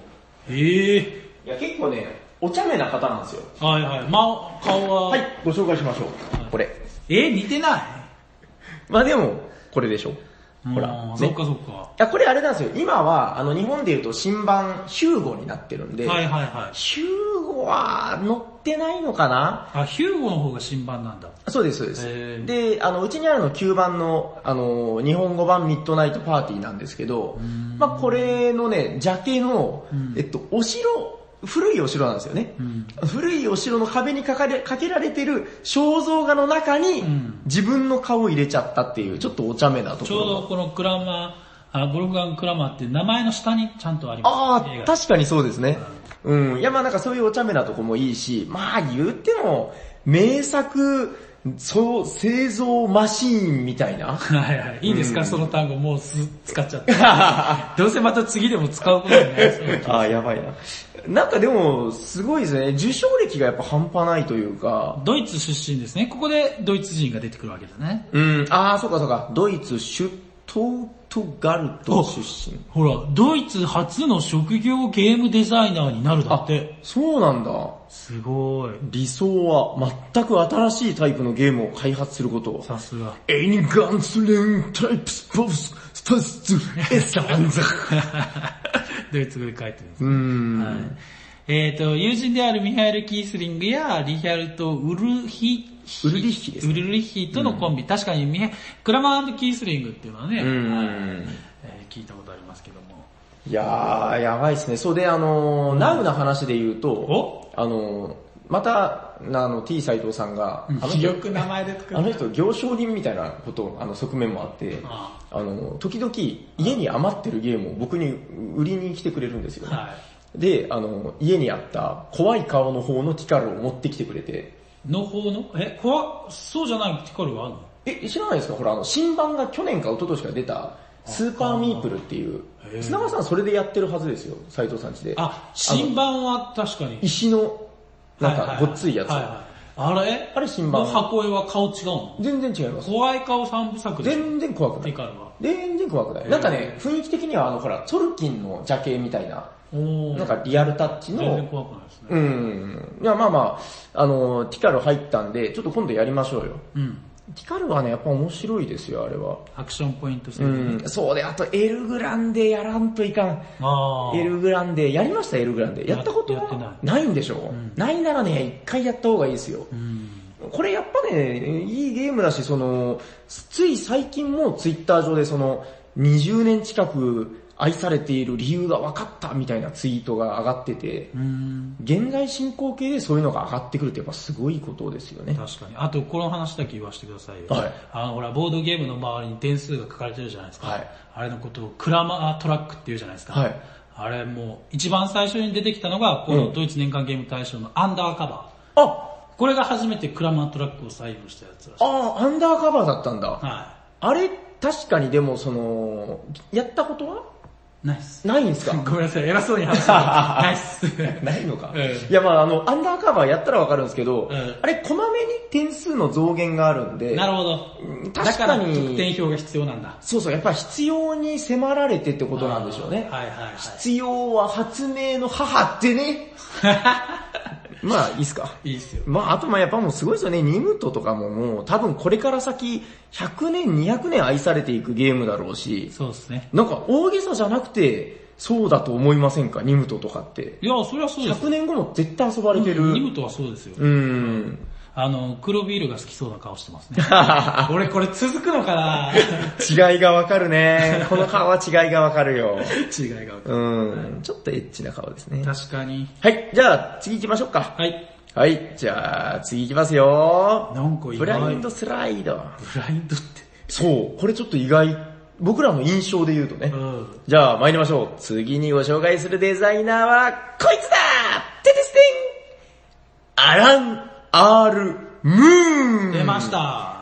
へえー。 いや、結構ね、お茶目な方なんですよ。 はいはい。まあ、顔は。 はい、ご紹介しましょう。はい、これ。 えー、似てない？ まあでも、これでしょ。ほら、 ね。そっかそっか。 いや、これあれなんですよ。今は、あの、日本で言うと新版ヒューゴになってるんで、 はいはいはい。 ヒューゴは載ってないのかな？ あ、ヒューゴの方が新版なんだ。 そうです、そうです。で、あの、うちにあるのきゅうばんの、あの、日本語版ミッドナイトパーティーなんですけど、まあこれのね、ジャケの、えっと、お城、古いお城なんですよね。うん、古いお城の壁にかかれかけられてる肖像画の中に、自分の顔を入れちゃったっていう、ちょっとお茶目なところ。 ちょうどこのクラマー、あボルフガン・クラマーっていう名前の下にちゃんとあります。 ああ、確かにそうですね。うん。いやまあなんかそういうお茶目なとこもいいし、まあ言っても、名作、そう、製造マシーンみたいな。 はいはい。いいですか、うん、その単語もうす使っちゃって。どうせまた次でも使うことになりますああ、やばいな。なんかでも、すごいですね。受賞歴がやっぱ半端ないというか。 ドイツ出身ですね。ここでドイツ人が出てくるわけだね。 うん、ああ、そうかそうか。ドイツ、シュトートガルト出身。 ほら、ドイツ初の職業ゲームデザイナーになるだって。 そうなんだ。 すごい。 理想は全く新しいタイプのゲームを開発すること。 さすが。 エインガンスレンタイプスポーススタスツエサンザ。 ドイツ語で書いてるんです、 ね。うーん。はいえっ、ー、と、友人であるミハエル・キースリングやリヒャルト・ウルヒ、 ウルリッヒです、 ね。ウルリッヒとのコンビ。うん、確かにミハ、クラマー&キースリングっていうのはね、 うんえー、聞いたことありますけども。 いやー、やばいですね。それであのー、うん、ナウな話で言うと、あのー、また、あの、T 斎藤さんが、あのよく名前で作る。 あの人、行商人みたいなこと、あの、側面もあって、あ, あの、時々、家に余ってるゲームを僕に売りに来てくれるんですよ。はい、で、あの、家にあった怖い顔の方のティカルを持ってきてくれて。 の方のえ、怖そうじゃないティカルがあるの？ え、知らないですか？ほら、あの、新版が去年か一昨年か出た、スーパーミープルっていう、砂川さんそれでやってるはずですよ、斎藤さん家で。 あ、新版は確かに。 石の、なんか、ごっついやつ。はいはいはいあれあれ新版。 の箱絵は顔違うの？ 全然違います。 怖い顔三部作でしょ？ 全然怖くない。 ティカルは。 全然怖くない。なんかね、雰囲気的にはあの、ほら、トルキンのジャケみたいな、なんかリアルタッチの。 全然怖くないですね。 うん。いや、まあまあ、あの、ティカル入ったんで、ちょっと今度やりましょうよ。うん。ティカルはね、やっぱ面白いですよ、あれは。 アクションポイント制、ね、うん。そうで、あとエルグランデやらんといかん。あエルグランデ、やりましたエルグランデ。やったことはないんでしょう、うん、ないならね、一回やった方がいいですよ。うんこれやっぱね、いいゲームだし、その、つい最近もツイッター上でその、にじゅうねん近く愛されている理由が分かったみたいなツイートが上がってて、 うん、 現在進行形でそういうのが上がってくるってやっぱすごいことですよね。 確かに。あと、この話だけ言わせてくださいよ。 はい。 あの、ほら、ボードゲームの周りに点数が書かれてるじゃないですか。 はい。 あれのことをクラマートラックって言うじゃないですか。 はい。 あれもう、一番最初に出てきたのが、このドイツ年間ゲーム大賞のアンダーカバー。うん、あ、 これが初めてクラマートラックを採用したやつらしい。 ああ、アンダーカバーだったんだ。 はい。 あれ、確かにでもその、やったことはないっす。 ないんすかごめんなさい、偉そうに話して。ないっす。 ないのか、 うん、いやまああの、アンダーカバーやったらわかるんですけど、 うん、 あれ、こまめに点数の増減があるんで。 なるほど。 確かに。 得点表が必要なんだ。 そうそう、やっぱ必要に迫られてってことなんでしょうね。 はいはいはい。 必要は発明の母ってね。まあいいっすか。 いいっすよ。 まああとまあやっぱもうすごいですよね。ニムトとかももう多分これから先ひゃくねんにひゃくねん愛されていくゲームだろうし。 そうですね。 なんか大げさじゃなくてそうだと思いませんか、ニムトとかって。 いや、それはそうです。 ひゃくねんごも絶対遊ばれてる。 うん、ニムトはそうですよ。 うん。 あの、黒ビールが好きそうな顔してますね。俺これ続くのかな違いがわかるね。この顔は違いがわかるよ。 違いがわかる。 うん。ちょっとエッチな顔ですね。 確かに。 はい。じゃあ次行きましょうか。 はい。 はい。じゃあ次行きますよ。 なんか意外。 ブラインドスライド。 ブラインドって。 そう。これちょっと意外。僕らの印象で言うとね。 うん、 じゃあ参りましょう。次にご紹介するデザイナーはこいつだテテステンアラン・アール・ムーン。 出ました。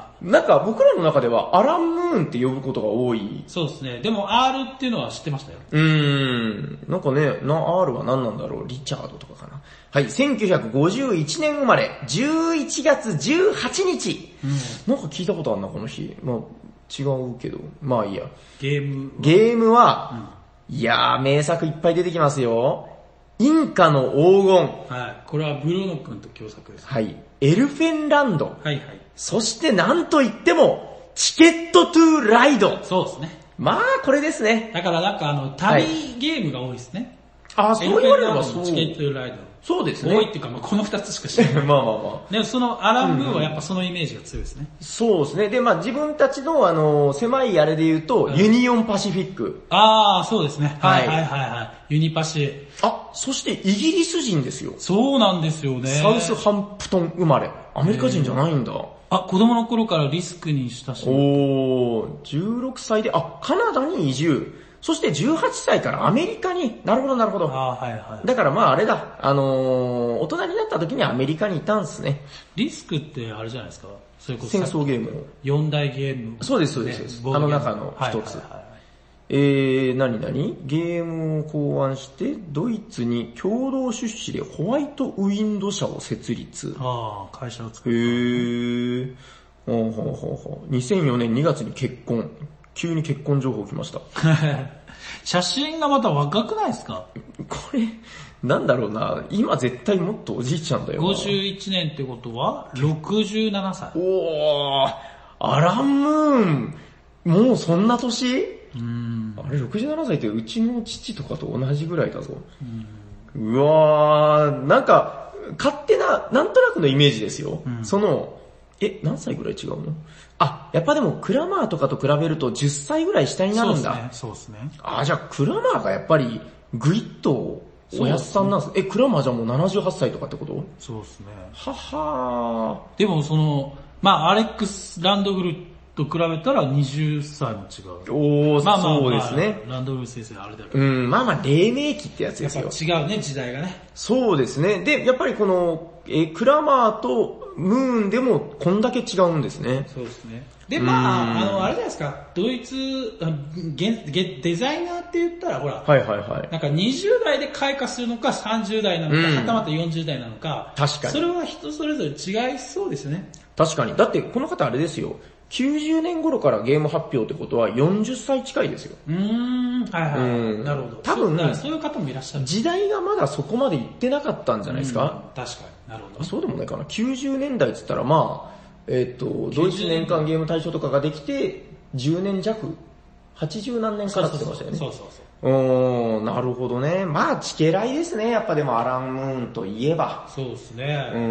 なんか僕らの中ではアラン・ムーンって呼ぶことが多い。 そうですね。でも R っていうのは知ってましたよ。 うーん。なんかね、な R は何なんだろう。リチャードとかかな。はい、せんきゅうひゃくごじゅういちねん生まれ、じゅういちがつじゅうはちにち。うん、なんか聞いたことあるな、この日。まあ違うけど、まあいいや。 ゲームゲームは、うん、いやー名作いっぱい出てきますよ。インカの黄金。 はい。これはブルーノ君と共作です、ね。 はい。エルフェンランド。 はいはい。 そしてなんといっても、チケットトゥーライド。 そうですね。 まあこれですね。 だからなんかあの、旅ゲームが多いですね。 はい、あ、そう言われればそう。 チケットトゥーライド。 そうですね。 多いっていうか、まあ、この二つしか知らない。 まあまあまあ。 でもそのアラン・ムーはやっぱそのイメージが強いですね。 うん、そうですね。で、まあ自分たちのあの、狭いあれで言うと、うん、ユニオンパシフィック。 ああ、そうですね。はいはいはいはい。ユニパシ。 あ、そしてイギリス人ですよ。 そうなんですよね。 サウスハンプトン生まれ。アメリカ人じゃないんだ。 あ、子供の頃からリスクに親しむ。 おー、じゅうろくさいで、あ、カナダに移住。そしてじゅうはっさいからアメリカに、なるほどなるほど。 あはいはい。 だからまああれだ、あのー、大人になった時にアメリカにいたんすね。 リスクってあれじゃないですか、それこそ戦争ゲームの。 四大ゲーム。 そうですそうです。ね、あの中の一つ。はいはいはい、えー、なになにゲームを考案して、ドイツに共同出資でホワイトウィンド社を設立。 ああ、会社を作る。へー。ほうほうほうほう。にせんよねんにがつに結婚。急に結婚情報来ました。 写真がまた若くないですか？ これ、なんだろうな。今絶対もっとおじいちゃんだよな。 ごじゅういちねんってことは、ろくじゅうななさい。 おー、アランムーン、もうそんな年？ うーん。 あれろくじゅうななさいってうちの父とかと同じぐらいだぞ。うーん、うわー、なんか、勝手な、なんとなくのイメージですよ。うん、その、え、何歳ぐらい違うの？あ、やっぱでもクラマーとかと比べるとじゅっさいぐらい下になるんだ。 そうですね。そうですね。 あ、じゃあクラマーがやっぱりグイッとおやっさんなんです。え、クラマーじゃもうななじゅうはっさいとかってこと？ そうですね。 ははー。 でもその、まあアレックス・ランドグルと比べたらにじゅっさいも違う。 おー、 まあまあ、 そうですね。 ランドグル先生あれだけど。 うん、まあまあ黎明期ってやつですよ。 やっぱ違うね、時代がね。 そうですね。で、やっぱりこの、え、クラマーとムーンでもこんだけ違うんですね。 そうですね。で、まあ、あの、あれじゃないですか、ドイツ、ゲゲデザイナーって言ったら、ほら、 はいはいはい。 なんかにじゅうだいで開花するのか、さんじゅうだいなのか、うん、はたまたよんじゅうだいなのか、 確かに。 それは人それぞれ違いそうですね。 確かに。だって、この方あれですよ。きゅうじゅうねん頃からゲーム発表ってことはよんじゅっさい近いですよ。 うーん、はいはい、うん、なるほど。 多分そう、そういう方もいらっしゃる。 時代がまだそこまで行ってなかったんじゃないですか。 うん、確かに。なるほど。 そうでもないかな。きゅうじゅうねんだいって言ったらまあ、えっ、ー、と、ドイツ年間ゲーム大賞とかができて、じゅうねん弱、はちじゅうなんねんからって言ってましたよね。 そうそうそう。 うーん、なるほどね。まあ、チケライですね。やっぱでもアラン・ムーンといえば。 そうですね。 うん。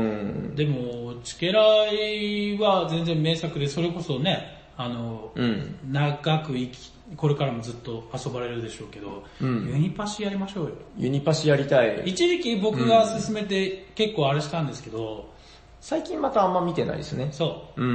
でも、チケライは全然名作で、それこそね、あの、うん、長く生き、 これからもずっと遊ばれるでしょうけど、うん、ユニパシやりましょうよ。 ユニパシやりたい。 一時期僕が勧めて結構あれしたんですけど、うん、 最近またあんま見てないですね。 そう。うん。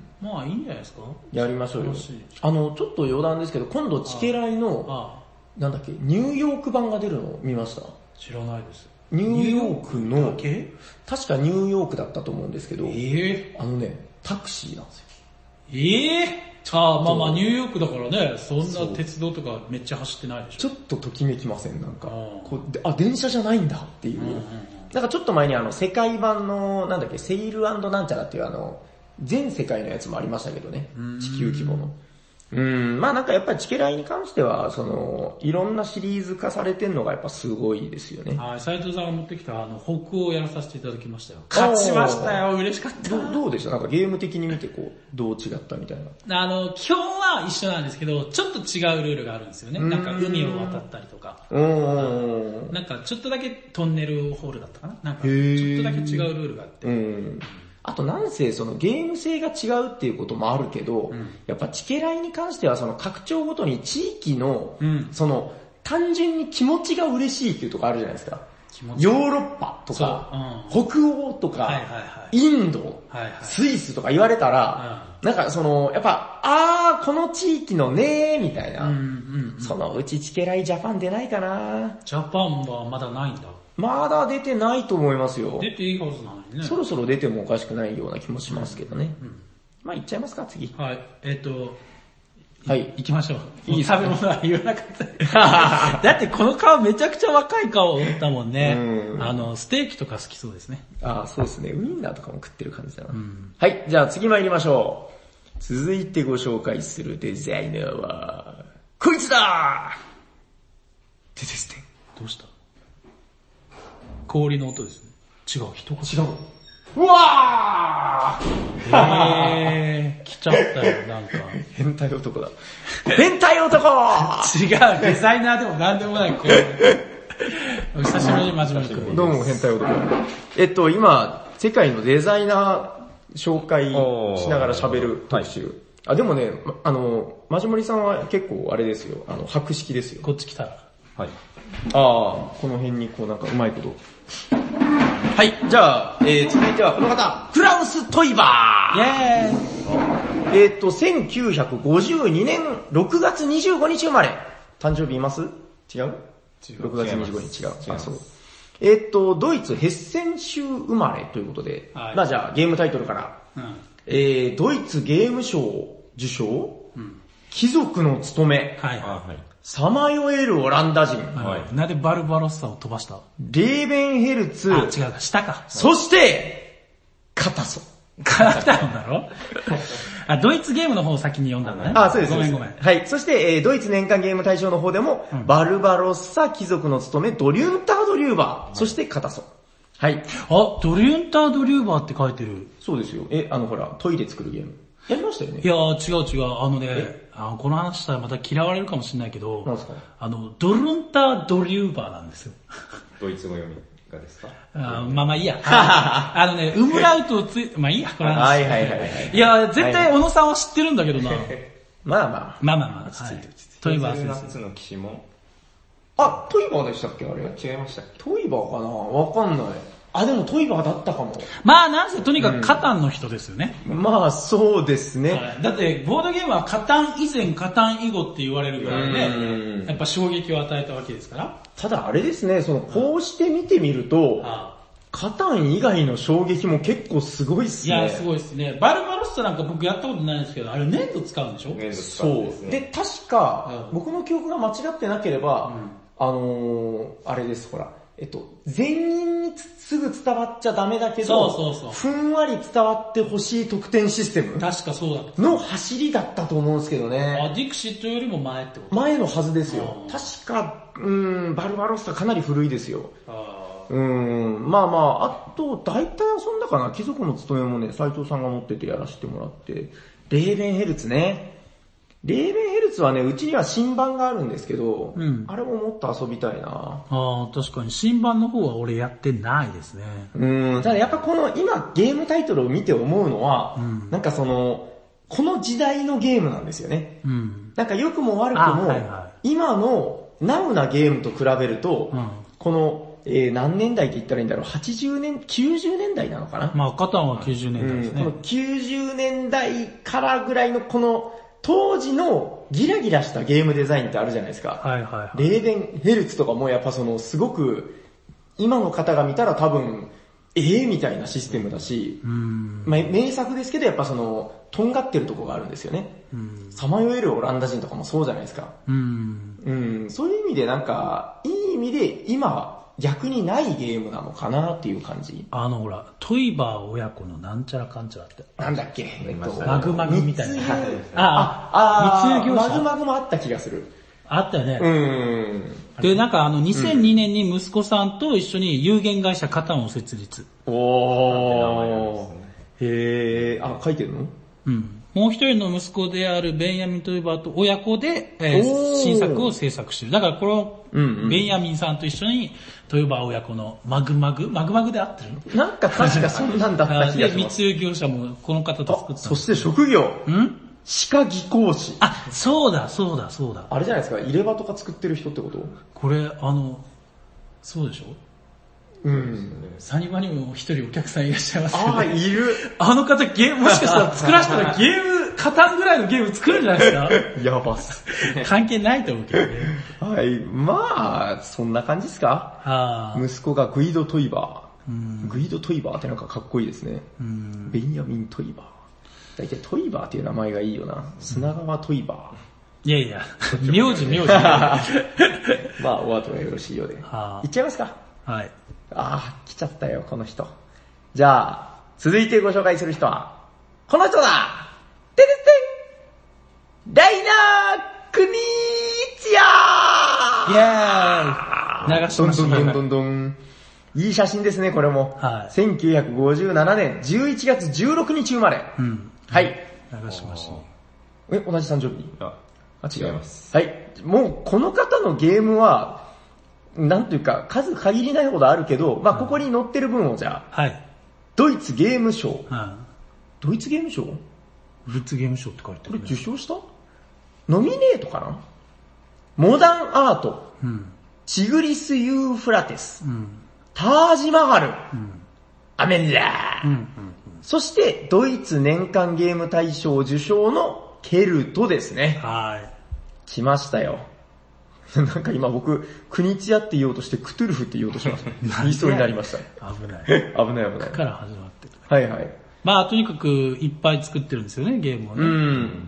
まあいいんじゃないですか。 やりましょうよ。あの、ちょっと余談ですけど、今度チケライの、ああなんだっけ、ニューヨーク版が出るの見ました？ 知らないです。 ニューヨークの、確かニューヨークだったと思うんですけど、えー、あのね、タクシーなんですよ。 ええー、ああ、まあまあニューヨークだからね、そんな鉄道とかめっちゃ走ってないでしょ。 ちょっとときめきません、なんか。こうあ、電車じゃないんだっていう。うんうんうん、なんかちょっと前にあの、世界版の、なんだっけ、セイル&なんちゃらっていうあの、全世界のやつもありましたけどね。地球規模の。うん、まあなんかやっぱりチケライに関しては、その、いろんなシリーズ化されてるのがやっぱすごいですよね。 はい、斉藤さんが持ってきたあの、北欧をやらさせていただきましたよ。勝ちましたよ、嬉しかった。 どどうでしたなんかゲーム的に見てこう、どう違ったみたいな。 あの、基本は一緒なんですけど、ちょっと違うルールがあるんですよね。なんか海を渡ったりとか。うん。なんかちょっとだけトンネルホールだったかななんかちょっとだけ違うルールがあって。うんあとなんせそのゲーム性が違うっていうこともあるけど、うん、やっぱチケライに関してはその拡張ごとに地域の、うん、その単純に気持ちが嬉しいっていうところあるじゃないですか。ヨーロッパとか、うん、北欧とか、はいはいはい、インド、はいはい、スイスとか言われたら、うん、なんかその、やっぱ、あー、この地域のねーみたいな、うんうんうん、そのうちチケライジャパン出ないかな。 ジャパンはまだないんだ。 まだ出てないと思いますよ。 出ていいはずなのにね。 そろそろ出てもおかしくないような気もしますけどね。うんうん、まあ行っちゃいますか、次。 はい。えっ、ー、と、 はい。 行きましょう。いい食べ物は言わなかった。だってこの顔めちゃくちゃ若い顔を打ったもんね。うん、あの、ステーキとか好きそうですね。 ああ、そうですね。ウインナーとかも食ってる感じだな。うん、はい。じゃあ次参りましょう。続いてご紹介するデザイナーは、こいつだーでですね。 どうした氷の音ですね。違う、人が違う。うわーえー、来ちゃったよ、なんか。 変態男だ。変態男違う、デザイナーでもなんでもない、こう。久しぶりに真面目に来る。 どうも、変態男。えっと、今、世界のデザイナー紹介しながら喋る特集。はい、あ、でもね、あの、マジモリさんは結構あれですよ、あの、博識ですよ。 こっち来たら。 はい。ああ、この辺にこうなんかうまいこと。はい、じゃあ、えー、続いてはこの方、クラウス・トイバーイェーイえーっと、せんきゅうひゃくごじゅうにねんろくがつにじゅうごにち生まれ。誕生日います違う違う。ろくがつにじゅうごにち違う。違うあ、そう。えーっと、ドイツヘッセン州生まれということで、はい、まあじゃあゲームタイトルから。うん、えー、ドイツゲーム賞受賞、うん、貴族の務め。はいはいさまよえるオランダ人。 はい。なんでバルバロッサを飛ばしたレーベンヘルツ。 あ、違うか、下か。 そして、カタソ。 カタソだろあ、ドイツゲームの方を先に読んだんだね。 あ、そうです。 ごめんごめん。 はい。そして、えー、ドイツ年間ゲーム大賞の方でも、うん、バルバロッサ、貴族の務め、ドリュンタードリューバー、はい、そしてカタソ。はい。 あ、ドリュンタードリューバーって書いてる。 そうですよ。え、あのほら、トイレ作るゲーム。やりましたよね。 いやー、違う違う。あのね、あのこの話したらまた嫌われるかもしれないけど、 なんですかあの、ドルンタードリューバーなんですよ。 ドイツ語読みがですかあまあまあいいや。あのね、ウムラウトをつい、まあいいや、この話。 はいはいはいはい。 いや、絶対小野さんは知ってるんだけどな。 まあまあ。 まあまあまあ。落ち着いて落ち着いて。トイバー先生。 夏の騎士も。 あ、トイバーでしたっけあれ違いましたっけトイバーかなわかんない。あ、でもトイバーだったかも。 まあなんせとにかくカタンの人ですよね。 うん、まあそうですね、 はい。だってボードゲームはカタン以前カタン以後って言われるぐらいで、やっぱ衝撃を与えたわけですから。 ただあれですね、そのこうして見てみると、ああカタン以外の衝撃も結構すごいっすね。 いや、すごいっすね。バルバロッサなんか僕やったことないんですけど、あれ粘土使うんでしょ？ 粘土使うんですね。 そう。で、確か、うん、僕の記憶が間違ってなければ、うん、あのー、あれです、ほら。えっと、全員にすぐ伝わっちゃダメだけど、 そうそうそうふんわり伝わってほしい得点システム。 確かそうだった。 の走りだったと思うんですけどね。 あ、ディクシットよりも前ってこと前のはずですよ。確か、うーん、バルバロッサかなり古いですよ。あうーん、まあまあ、あと、大体遊んだかな。貴族の務めもね、斉藤さんが持っててやらせてもらって。レーベンヘルツね。レーベンヘルツはね、うちには新版があるんですけど、うん、あれももっと遊びたいな。 ああ、確かに新版の方は俺やってないですね。 うん、ただやっぱこの今ゲームタイトルを見て思うのは、うん、なんかその、 この時代のゲームなんですよね。 うん。 なんか良くも悪くも、はいはい、今のナウなゲームと比べると、うん、この、えー、何年代って言ったらいいんだろう、はちじゅうねん、きゅうじゅうねんだいなのかな。 まあ、カタンはきゅうじゅうねんだいですね、うん。 このきゅうじゅうねんだいからぐらいのこの、当時のギラギラしたゲームデザインってあるじゃないですか。 はいはいはい。 レーベンヘルツとかもやっぱその、すごく、今の方が見たら多分、ええー、みたいなシステムだし、 うんまあ、名作ですけどやっぱその、とんがってるとこがあるんですよね。さまよえるオランダ人とかもそうじゃないですか。 うん、 うん、そういう意味でなんか、いい意味で今、逆にないゲームなのかなっていう感じ。 あのほら、トイバー親子のなんちゃらかんちゃらって。 なんだっけ、えっと、 マグマグみたいな。 ああ、あ密輸業者。マグマグもあった気がする。 あったよね。 うん。 で、なんかあの、にせんにねんに息子さんと一緒に有限会社カタンを設立。 おー。へー、あ、書いてるの？ うん。もう一人の息子であるベンヤミン・トイバーと親子で、えー、新作を制作してる。だからこの、うんうん、ベンヤミンさんと一緒にトイバー親子のマグマグマグマグで合ってるの？なんか確かそんなんだった気がします。 で、密輸業者もこの方と作った。 そして職業。 ん歯科技工士。 あ、そうだ、そうだ、そうだ。 あれじゃないですか、入れ歯とか作ってる人ってこと？ これ、あの、そうでしょ？ うん。 サニバにも一人お客さんいらっしゃいますよね。 ああ、いる。 あの方ゲーム、もしかしたら作らせたらゲーム、カタンぐらいのゲーム作るんじゃないですか？ やばっす。 関係ないと思うけどね。 はい、まあ、そんな感じですか？ あ息子がグイド・トイバー。うん、 グイド・トイバーってなんかかっこいいですね。 うん、 ベンヤミン・トイバー。大体トイバーっていう名前がいいよな。砂川トイバー。いやいや、名字名字。 まあ、お後がよろしいようで。いっちゃいますか？ はい。 ああ、来ちゃったよ、この人。じゃあ、続いてご紹介する人は、この人だ！てててん！ライナー・クニーチアー！イェーイ！流しました。 どんどんどんどんどん。いい写真ですね、これも。 はい。 せんきゅうひゃくごじゅうななねんじゅういちがつじゅうろくにち生まれ。 うん。 はい。 流しました。 え、同じ誕生日？ あ、違います。 はい。もう、この方のゲームは、なんというか、数限りないほどあるけど、まあここに載ってる分をじゃあ、はい。 ドイツゲーム賞。 はい。 ドイツゲーム賞？ ドイツゲーム賞って書いてある、 ね。これ受賞した？ノミネートかな？モダンアート。 うん。 チグリス・ユーフラテス。 うん。 タージマハル。 うん。 アメンラー。 うんうんうん。 そして、ドイツ年間ゲーム大賞受賞のケルトですね。 はい。 来ましたよ。なんか今僕、クニチアって言おうとしてクトゥルフって言おうとしました。言いそうになりました。 危ない。 危ない危ない。 から始まってる。 はいはい。 まあとにかくいっぱい作ってるんですよね、ゲームをね。 うん。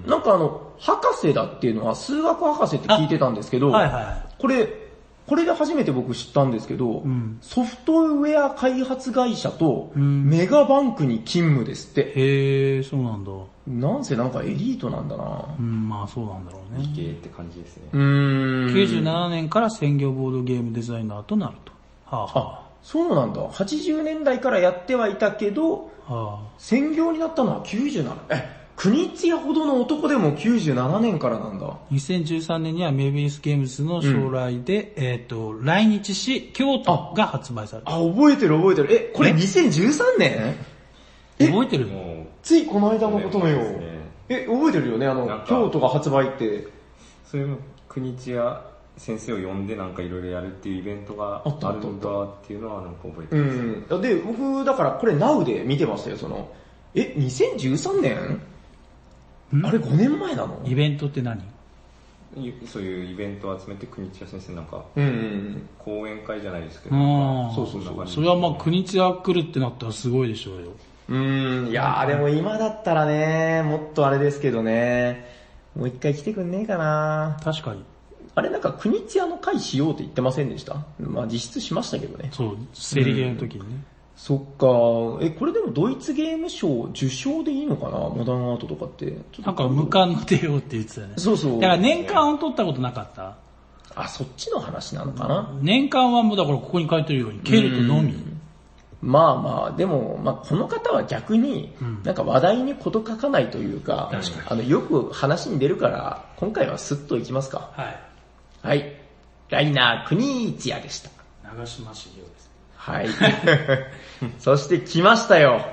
なんかあの、博士だっていうのは数学博士って聞いてたんですけど、 はいはい。 これ、これで初めて僕知ったんですけど、 うん、 ソフトウェア開発会社とメガバンクに勤務ですって。 へー、そうなんだ。 なんせなんかエリートなんだな。 うん、まあそうなんだろうね。 理系って感じですね。 うーん。 きゅうじゅうななねんから専業ボードゲームデザイナーとなると。はあ、はあ、そうなんだ。はちじゅうねんだいからやってはいたけど、 はあ、 専業になったのはきゅうじゅうなな。え、クニツヤほどの男でもきゅうじゅうななねんからなんだ。 にせんじゅうさんねんにはメビウスゲームズの将来で、うん、えっ、ー、と、来日し、京都が発売された。 あ、覚えてる覚えてる。え、これにせんじゅうさんねん？ 覚えてるの？ ついこの間のことのよう。え、覚えてるよね、あの、京都が発売って。 そういうの、国千谷先生を呼んでなんかいろいろやるっていうイベントがあるんだっていうのはなんか覚えてます。 うん。で、僕、だからこれ ナウ で見てましたよ、その、え、にせんじゅうさんねん？あれごねんまえなの？ イベントって何？ そういうイベントを集めて国千谷先生なんか、 うんうん、 講演会じゃないですけど、 あそうそうそう。 それはまあ国千谷来るってなったらすごいでしょうよ。 うーん、いやーでも今だったらね、もっとあれですけどね、もう一回来てくんねえかな。 確かに。 あれなんか国津屋の会しようって言ってませんでした？まあ実質しましたけどね。 そう、セリゲーの時にね。 そっか、え、これでもドイツゲーム賞受賞でいいのかな？モダンアートとかって。 なんか無冠の帝王って言ってたよね。 そうそう。 だから年間を取ったことなかった？ あ、そっちの話なのかな？ 年間はもうだからここに書いてるように、ケルトのみ。 まあまあ、でも、まあこの方は逆に、なんか話題に事書かないというか、 うん、確かにあの、よく話に出るから、今回はスッといきますか。 はい。 はい。ライナー・クニーチアでした。 長島茂雄です。 はい。そして来ましたよ。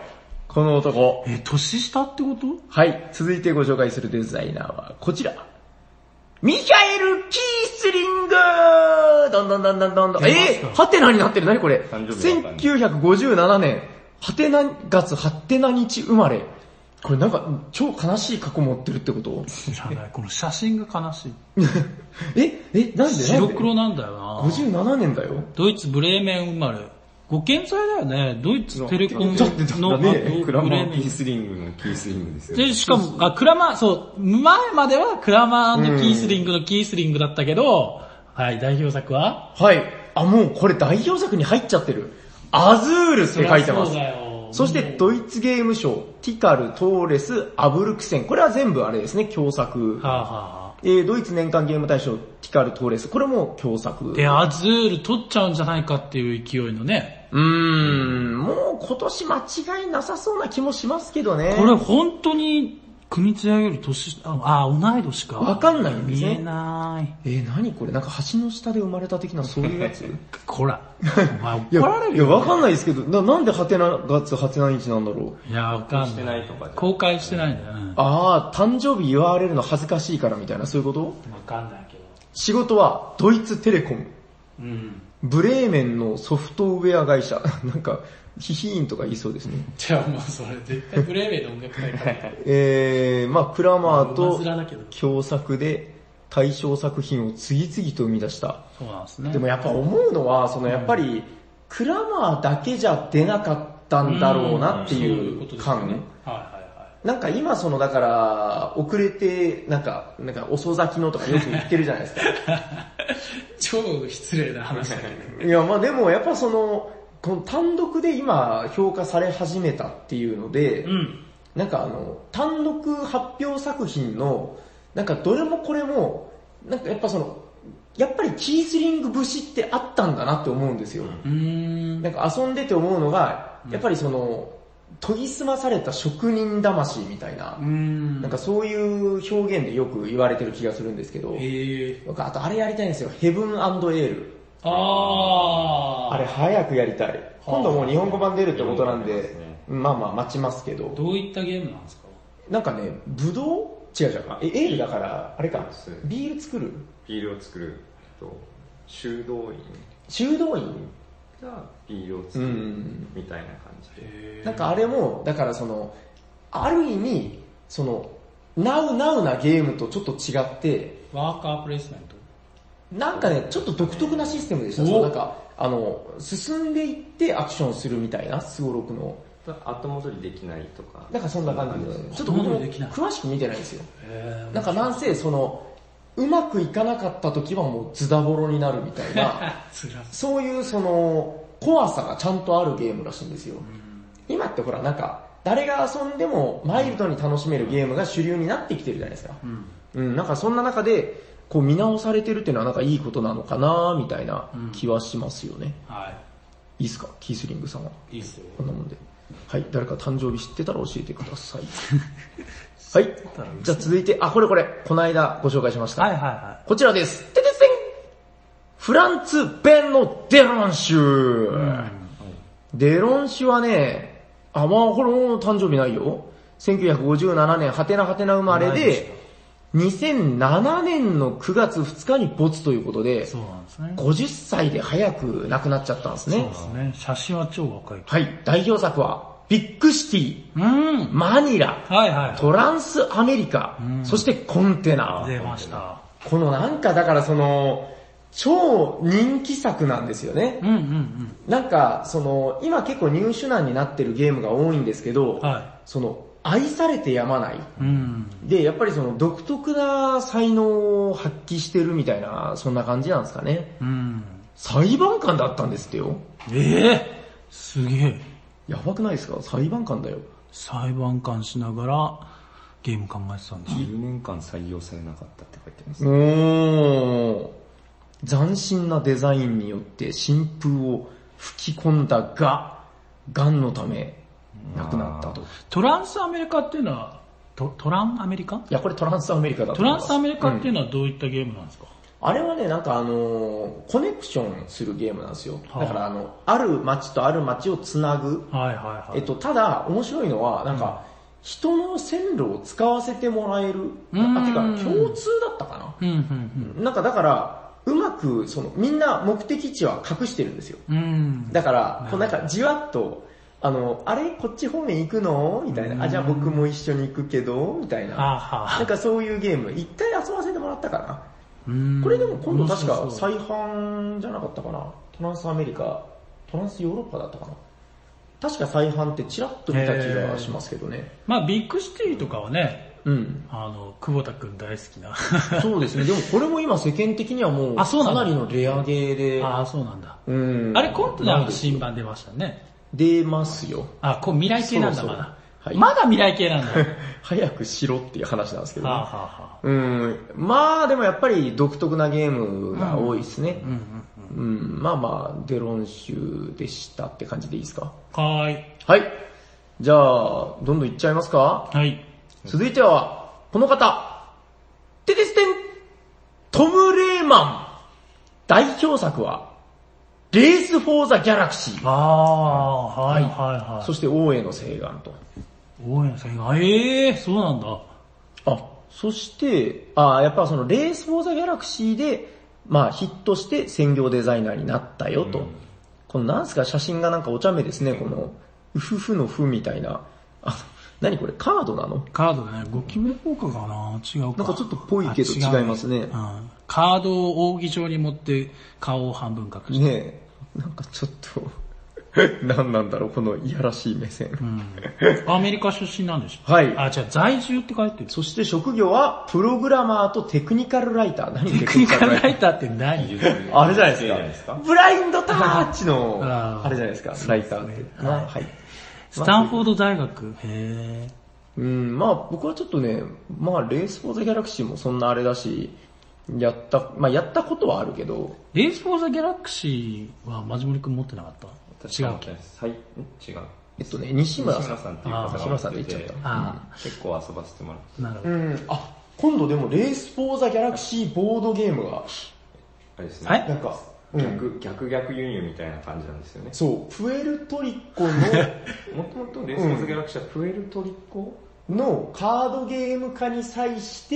この男。 え、年下ってこと？ はい。続いてご紹介するデザイナーはこちら。ミヒャエル・キースリングどんどんどんどんどんどん。えー、ハテナになってる。何これ？せんきゅうひゃくごじゅうななねん、ハテナ月ハテナ日生まれ。これなんか超悲しい過去持ってるってこと？ 知らない。この写真が悲しい。 ええなんで？ 白黒なんだよな。 ごじゅうななねんだよ。 ドイツブレーメン生まれ。ご健在だよね。ドイツテレコンの、 ね、クラマーキースリングのキースリングですよね。 で、しかも、あ、クラマー、そう、前まではクラマーキースリングのキースリングだったけど、はい、代表作は？ はい。あ、もうこれ代表作に入っちゃってる。アズールって書いてます。そうだよ。そしてドイツゲーム賞、ティカル、トーレス、アブルクセン。これは全部あれですね、共作。はあはあ、えー、ドイツ年間ゲーム大賞、ティカル、トーレス。これも共作。 で、アズール取っちゃうんじゃないかっていう勢いのね。 うーん、もう今年間違いなさそうな気もしますけどね。 これ本当に、国津屋より年、あ、あ、同い年か。 わかんないんですね。 見えない。 えー、何これなんか橋の下で生まれた的なそういうやつこら。お前怒られるよ。いや、わかんないですけど、ななんでハテナ月ハテナ日なんだろう。いや、わかんない。してないとか公開してないんだよ。うん、 あー、誕生日祝われるの恥ずかしいからみたいな、そういうこと？わかんないけど。 仕事はドイツテレコム。 うん。 ブレーメンのソフトウェア会社。なんか、ヒヒーンとか言いそうですね。 じゃあもうそれ絶対ブレーメンの音楽会かえー、まあクラマーと共作で対象作品を次々と生み出した。 そうなんですね。 でもやっぱ思うのは、そのやっぱり、うん、クラマーだけじゃ出なかったんだろうなっていう感。うんううね、はいはいはい。なんか今そのだから、遅れて、なんか、なんか遅咲きのとかよく言ってるじゃないですか。 超失礼な話だけど。 いやまあでもやっぱその、この単独で今評価され始めたっていうので、うん、なんかあの、単独発表作品の、なんかどれもこれも、なんかやっぱその、やっぱりキースリング節ってあったんだなって思うんですよ。うーんなんか遊んでて思うのが、やっぱりその、研ぎ澄まされた職人魂みたいな、うーんなんかそういう表現でよく言われてる気がするんですけど、へーあとあれやりたいんですよ、ヘブン&エール。あー。あれ早くやりたい。今度もう日本語版出るってことなんで、ね、まあまあ待ちますけど。 どういったゲームなんですか？ なんかね、ブドウ違う違う。え、エールだから、あれか、ビール作るビールを作ると、修道院。 修道院がビールを作るみたいな感じで。 なんかあれも、だからその、ある意味、その、ナウナウなゲームとちょっと違って、 ワーカープレイスメントなんかね、ちょっと独特なシステムでした。そうなんか、あの、進んでいってアクションするみたいな、スゴロクの。 後戻りできないとか。 なんかそんな感じで、ちょっと僕も詳しく見てないんですよ。なんかなんせ、その、うまくいかなかった時はもうズダボロになるみたいな、そういうその、怖さがちゃんとあるゲームらしいんですよ。今ってほら、なんか、誰が遊んでもマイルドに楽しめるゲームが主流になってきてるじゃないですか。うん、うん、なんかそんな中で、こう見直されてるっていうのはなんかいいことなのかなみたいな気はしますよね。うん、はい。いいっすかキースリングさんは。 いいっすよ。 こんなもんで。はい。誰か誕生日知ってたら教えてください。はい。じゃあ続いて、あ、これこれ。この間ご紹介しました。はいはいはい。こちらです。てててんフランツ・ベンのデロンシュ、うん、デロンシュはね、あ、まあこれも誕生日ないよ。せんきゅうひゃくごじゅうななねん、はてなはてな生まれで、にせんななねんのくがつふつかに没ということで、そうなんですね。ごじゅっさいで早く亡くなっちゃったんですね。 そうですね。写真は超若い。 はい。代表作は、ビッグシティ、うん、マニラ、はいはいはい、トランスアメリカ、うん、そしてコンテナ。 出ました。 このなんかだからその、超人気作なんですよね。うんうんうん、なんか、その、今結構入手難になってるゲームが多いんですけど、はい、その、愛されてやまない、うん。で、やっぱりその独特な才能を発揮してるみたいな、そんな感じなんですかね。うん、裁判官だったんですってよ。 ええー、すげえ。 やばくないですか？裁判官だよ。 裁判官しながらゲーム考えてたんですじゅうねんかん採用されなかったって書いてます。 おー。斬新なデザインによって新風を吹き込んだが、癌のため、亡くなったと。 トランスアメリカっていうのは、ト, トランアメリカ？ いや、これトランスアメリカだと思います。トランスアメリカっていうのはどういったゲームなんですか？ うあれはね、なんかあのー、コネクションするゲームなんですよ。だからあの、ある街とある街をつなぐ。 はいはいはい。 えっと、ただ、面白いのは、なんか、人の線路を使わせてもらえる。あ、てか、共通だったかな。 うんうんうん、なんかだから、うまく、その、みんな目的地は隠してるんですよ。 うん。 だから、こうなんかじわっと、あの、あれこっち方面行くのみたいな。あ、じゃあ僕も一緒に行くけどみたいな。 はあはあ、 なんかそういうゲーム、一回遊ばせてもらったかな。これでも今度確か再販じゃなかったかな。トランスアメリカ、トランスヨーロッパだったかな。確か再販ってチラッと見た気がしますけどね。 まあビッグシティとかはね、 うん。 あの、久保田くん大好きな。 そうですね。でもこれも今世間的にはもう、かなりのレアゲーで。 ああ、そうなんだ。 うん。 あれ今度なんか新版出ましたね。 出ますよ。 あ、こう未来系なんだまだ。 はい、 まだ未来系なんだ。 早くしろっていう話なんですけどね。 はあはあはあ、 うん。まあでもやっぱり独特なゲームが多いですね。 うんうんうんうん、 うん。まあまあ、デロン州でしたって感じでいいですか？ はーい。 はい。じゃあ、どんどんいっちゃいますか？ はい。 続いては、この方。ててすてんトム・レーマン。代表作は、レース・フォー・ザ・ギャラクシー。 ああ、はいはいはい。 そして、王への請願と。 王への請願、ええー、そうなんだ。 あ、そして、あやっぱその、レース・フォー・ザ・ギャラクシーで、まあ、ヒットして専業デザイナーになったよと。うん、このなんすか、写真がなんかお茶目ですね、この、うふふのふみたいな。あ、何これ、カードなの？ カードだね。ゴキブリ効果かな？違うか。 なんかちょっとぽいけど違いますね。 うん、カードを扇状に持って顔を半分隠して。 ねえ。なんかちょっと、何なんだろう、このいやらしい目線。 うん、アメリカ出身なんでしょ？ はい。 あ、じゃあ在住って書いてる。 そして職業は、プログラマーとテクニカルライター。何テクニカルライターって何？ あれじゃないですか。ブラインドタッチの、あれじゃないですか、ライターって。はい。はい、 スタンフォード大学。へー。 うん、まあ僕はちょっとね、まあレース・フォー・ザ・ギャラクシーもそんなあれだし、やった、まあやったことはあるけど。 レース・フォー・ザ・ギャラクシーはマジモリ君持ってなかった？違うっけ？ はい、違う。 えっとね、西村さん。 西村さんっていう方が西村さんで言っちゃった。 うん、結構遊ばせてもらって。 なるほど。 うん、あ、今度でもレース・フォー・ザ・ギャラクシーボードゲームが。 あれですね。 はい。 なんか、 逆、うん、逆逆輸入みたいな感じなんですよね。 そう、プエルトリコの、 もともとレース・フォー・ザ・ギャラクシーはプエルトリコのカードゲーム化に際して、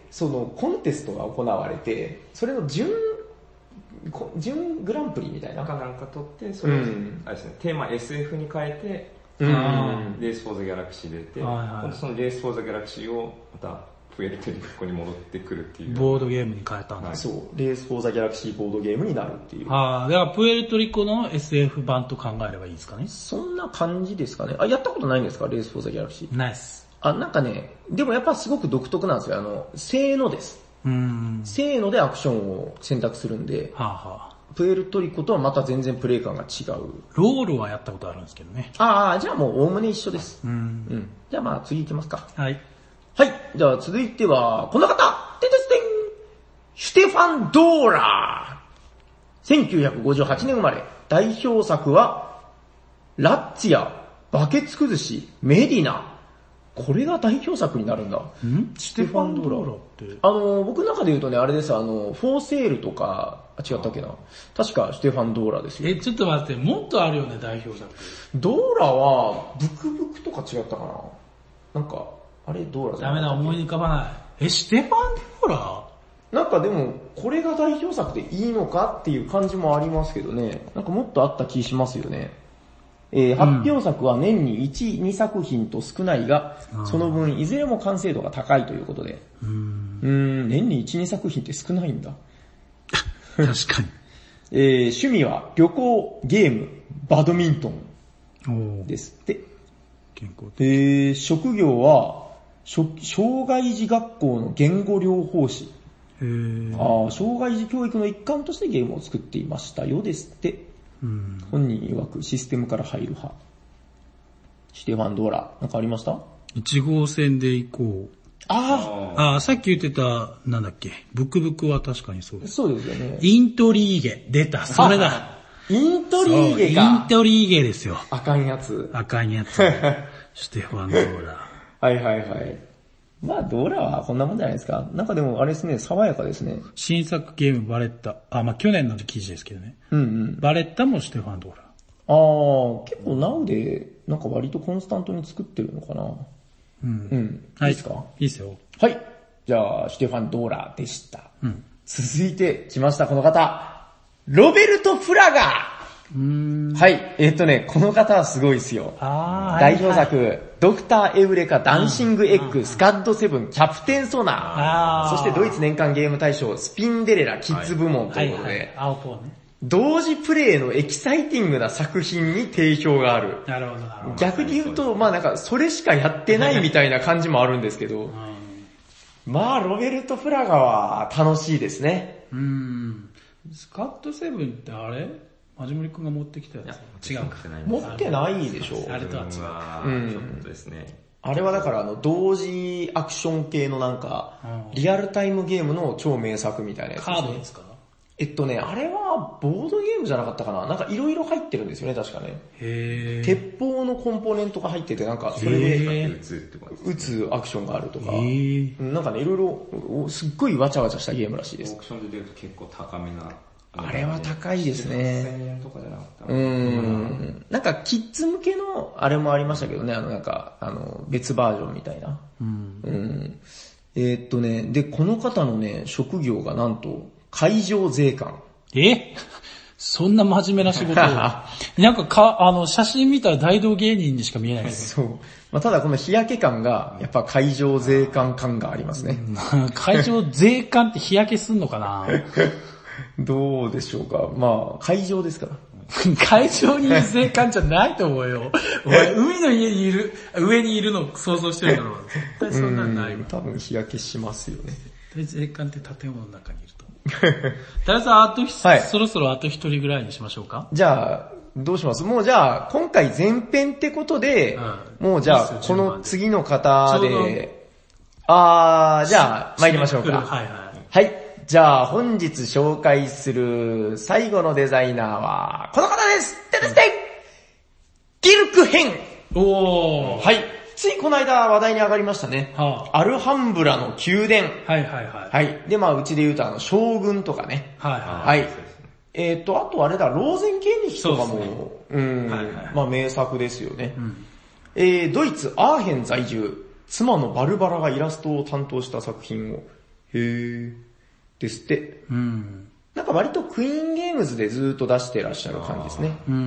そのコンテストが行われて、それの準、準グランプリみたいな。 かなんか取って、それを、うん、あれですね、テーマ エスエフ に変えて、うん、レース・フォー・ザ・ギャラクシー出て、はいはい、そのレース・フォー・ザ・ギャラクシーをまたプエルトリコに戻ってくるっていう。 ボードゲームに変えたんだ、はい。 そう、レース・フォー・ザ・ギャラクシーボードゲームになるっていう。 ああ、だからプエルトリコの エスエフ 版と考えればいいですかね。 そんな感じですかね。あ、やったことないんですか？レース・フォー・ザ・ギャラクシー。 ないっす。 あ、なんかね、でもやっぱすごく独特なんですよ。あの、せーのです。 うーん。 せーのでアクションを選択するんで、 はあはあ、 プエルトリコとはまた全然プレイ感が違う。 ロールはやったことあるんですけどね。 ああ、じゃあもうおおむね一緒です。 うん。うん。 じゃあまあ次行きますか。 はい。 はい。じゃあ続いては、この方ててすてんシュテファン・ドーラーせんきゅうひゃくごじゅうはちねん生まれ。代表作は、ラッツィア、バケツ崩し、メディナ。これが代表作になるんだ。 んシュテファン・ドーラーって。 あの、僕の中で言うとね、あれです、あの、フォーセールとか、あ、違ったっけな。確かシュテファン・ドーラーですよ。 え、ちょっと待って、もっとあるよね、代表作。 ドーラは、ブクブクとか違ったかな。なんか、あれ、ドーラじゃない？ ダメだ、思い浮かばない。え、シュテファン・ドーラー？なんかでも、これが代表作でいいのかっていう感じもありますけどね。なんかもっとあった気しますよね。えー、発表作は年にいち、にさく品と少ないが、その分いずれも完成度が高いということで。 うーん。 うーん、年にいち、にさく品って少ないんだ。 確かに。 えー、趣味は旅行、ゲーム、バドミントンですって。 健康的。えー、職業は、障害児学校の言語療法士。 へー。 ああ、障害児教育の一環としてゲームを作っていましたよですって。 うん、 本人曰くシステムから入る派。シュテファン・ドーラ、なんかありました？ いち号線で行こう。 あああ、さっき言ってた、なんだっけ、ブクブクは確かにそうです。 そうですよね。 イントリーゲ、出た、それだ。 イントリーゲか。 イントリーゲですよ。 あかんやつ。 あかんやつ。シュテファン・ドーラ。 はいはいはい。 まあ、ドーラはこんなもんじゃないですか。なんかでもあれですね、爽やかですね。 新作ゲームバレッタ。あ、まあ去年の記事ですけどね。 うんうん。 バレッタもシュテファン・ドーラ。 ああ、結構 ナウ で、なんか割とコンスタントに作ってるのかな。うん。うん。 はい。 いいですか？ いいですよ。 はい。じゃあ、シュテファン・ドーラでした。 うん。 続いて来ました、この方。ロベルト・フラガー。 うーんはい。えー、っとね、この方はすごいですよ。 あ代表作、はいはい、ドクターエウレカ、ダンシングエッグ、スカッドセブン、キャプテンソナー、そしてドイツ年間ゲーム大賞、スピンデレラ、キッズ部門ということで、はいはいはい、青ポーね。同時プレイのエキサイティングな作品に定評がある。 なるほど、なるほど。 逆に言うと、まあなんか、それしかやってないみたいな感じもあるんですけど、うん、まあ、ロベルト・フラガは楽しいですね。 うーん。スカッドセブンってあれマジモリ君が持ってきたやつ違うか。 持ってないでしょ。 あれとは違う。うん。ちょっとですね。 あれはだからあの、同時アクション系のなんか、リアルタイムゲームの超名作みたいなやつですね。 カードですか？ えっとね、あれはボードゲームじゃなかったかな。なんかいろいろ入ってるんですよね、確かね。 へー。 鉄砲のコンポーネントが入ってて、なんかそれで撃つ撃つアクションがあるとか。なんかね、いろいろすっごいわちゃわちゃしたゲームらしいです。 オークションで出ると結構高めな。 あれは高いですね。 せんえんとかじゃなかった。 うーん。なんかキッズ向けのあれもありましたけどね、あのなんか、あの、別バージョンみたいな。うん。うん、えー、っとね、で、この方のね、職業がなんと、海上税関。 えそんな真面目な仕事を。なんかか、あの、写真見たら大道芸人にしか見えないけど。 そう。まあ、ただこの日焼け感が、やっぱ海上税関感がありますね。 海上税関って日焼けすんのかなどうでしょうか。まあ、海上ですから。 海上にいる税関じゃないと思うよ。お前、海の家にいる、上にいるのを想像してるだろう。絶対そんなんないわ。 多分日焼けしますよね。 絶対税関って建物の中にいると思う。タラさん、あと、はい、そろそろあと一人ぐらいにしましょうか。 じゃあ、どうします？もうじゃあ、今回前編ってことで、うん、もうじゃあ、この次の方で、あー、じゃあ、参りましょうか。 はいはい。 はい。じゃあ本日紹介する最後のデザイナーはこの方です。てててギルク編。 おー。 はい。ついこの間話題に上がりましたね。はあ、アルハンブラの宮殿。 はいはいはい。 はい。で、まあうちで言うとあの将軍とかね。 はいはい。 はい。えっ、ー、と、あとあれだ、ローゼンケーニヒとかも、うね、うん、はいはいはい、まあ名作ですよね。うん、えー、ドイツアーヘン在住、妻のバルバラがイラストを担当した作品を。へー。ですって。 うん。 なんか割とクイーンゲームズでずっと出してらっしゃる感じですね。 うん。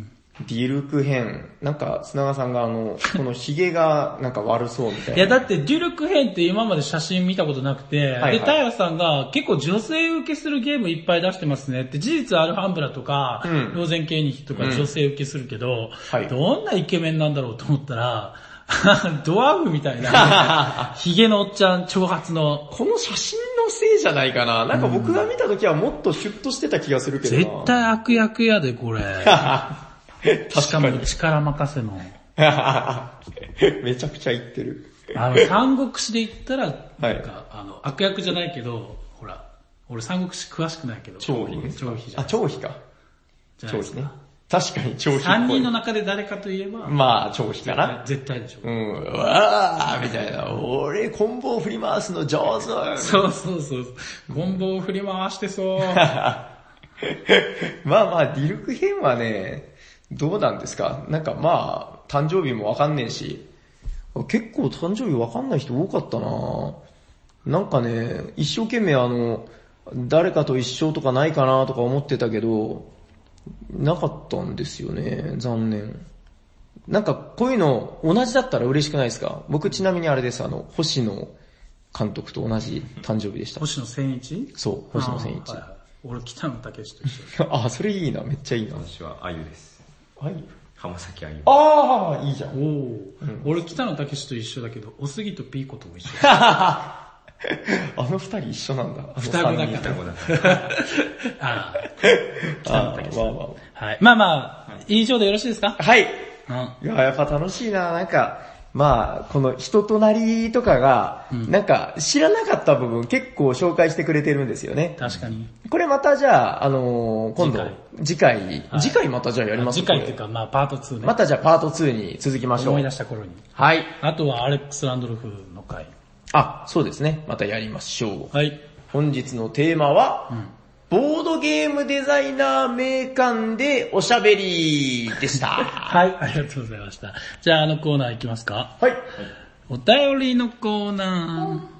ディルク編。なんか砂川さんがあの、このヒゲがなんか悪そうみたいな。 いやだってデュルク編って今まで写真見たことなくて、はいはい、で、タイラさんが結構女性受けするゲームいっぱい出してますねって、事実アルハンブラとか、うん、ローゼンケーニヒとか女性受けするけど、うんはい、どんなイケメンなんだろうと思ったら、ドワーフみたいな、ヒゲのおっちゃん、長髪の。 この写真のせいじゃないかな。なんか僕が見た時はもっとシュッとしてた気がするけどな。 絶対悪役やで、これ。しかも力任せの。 めちゃくちゃ言ってる。 あの、三国志で言ったら、なんか、はい、あの、悪役じゃないけど、ほら、俺三国志詳しくないけど。 張飛ね。 張飛じゃん。 あ、張飛か。張飛ね。確かに張飛。 三人の中で誰かといえば。 まあ、張飛かな。 絶対でしょ。 うん。わーみたいな。俺、コンボを振り回すの上手。 そうそうそう。コンボを振り回してそう。まあまあ、ディルク編はね、どうなんですか？なんかまあ、誕生日もわかんねえし、結構誕生日わかんない人多かったな。なんかね、一生懸命あの、誰かと一緒とかないかなとか思ってたけど、なかったんですよね。残念。なんかこういうの同じだったら嬉しくないですか？僕ちなみにあれです、あの、星野監督と同じ誕生日でした。 星野千一？ そう、星野千一。 はいはい、俺北野武と一緒。 あ、それいいな、めっちゃいいな。 私はあゆです。 あゆ？ 浜崎あゆ。 ああ、いいじゃん。 おー、うん、俺北野武と一緒だけど、おすぎとピーコとも一緒。 あの二人一緒なんだ。 双子だから。双子だから。ああ。 ああ、まあまあ。 はい。まあまあ、以上でよろしいですか？ はい。うん、いや、やっぱ楽しいな、なんか、まあ、この人となりとかが、うん、なんか知らなかった部分結構紹介してくれてるんですよね。 確かに。 これまたじゃあ、あのー、今度、次回、次回、はい、次回またじゃあやりますか？ 次回っていうか、まあパートツーね。 またじゃあパートツーに続きましょう。 思い出した頃に。 はい。 あとはアレックス・ランドルフの回。 あ、そうですね。またやりましょう。 はい。 本日のテーマは、うん、ボードゲームデザイナー名鑑でおしゃべりでした。 はい、ありがとうございました。じゃああのコーナーいきますか。 はい。 お便りのコーナー。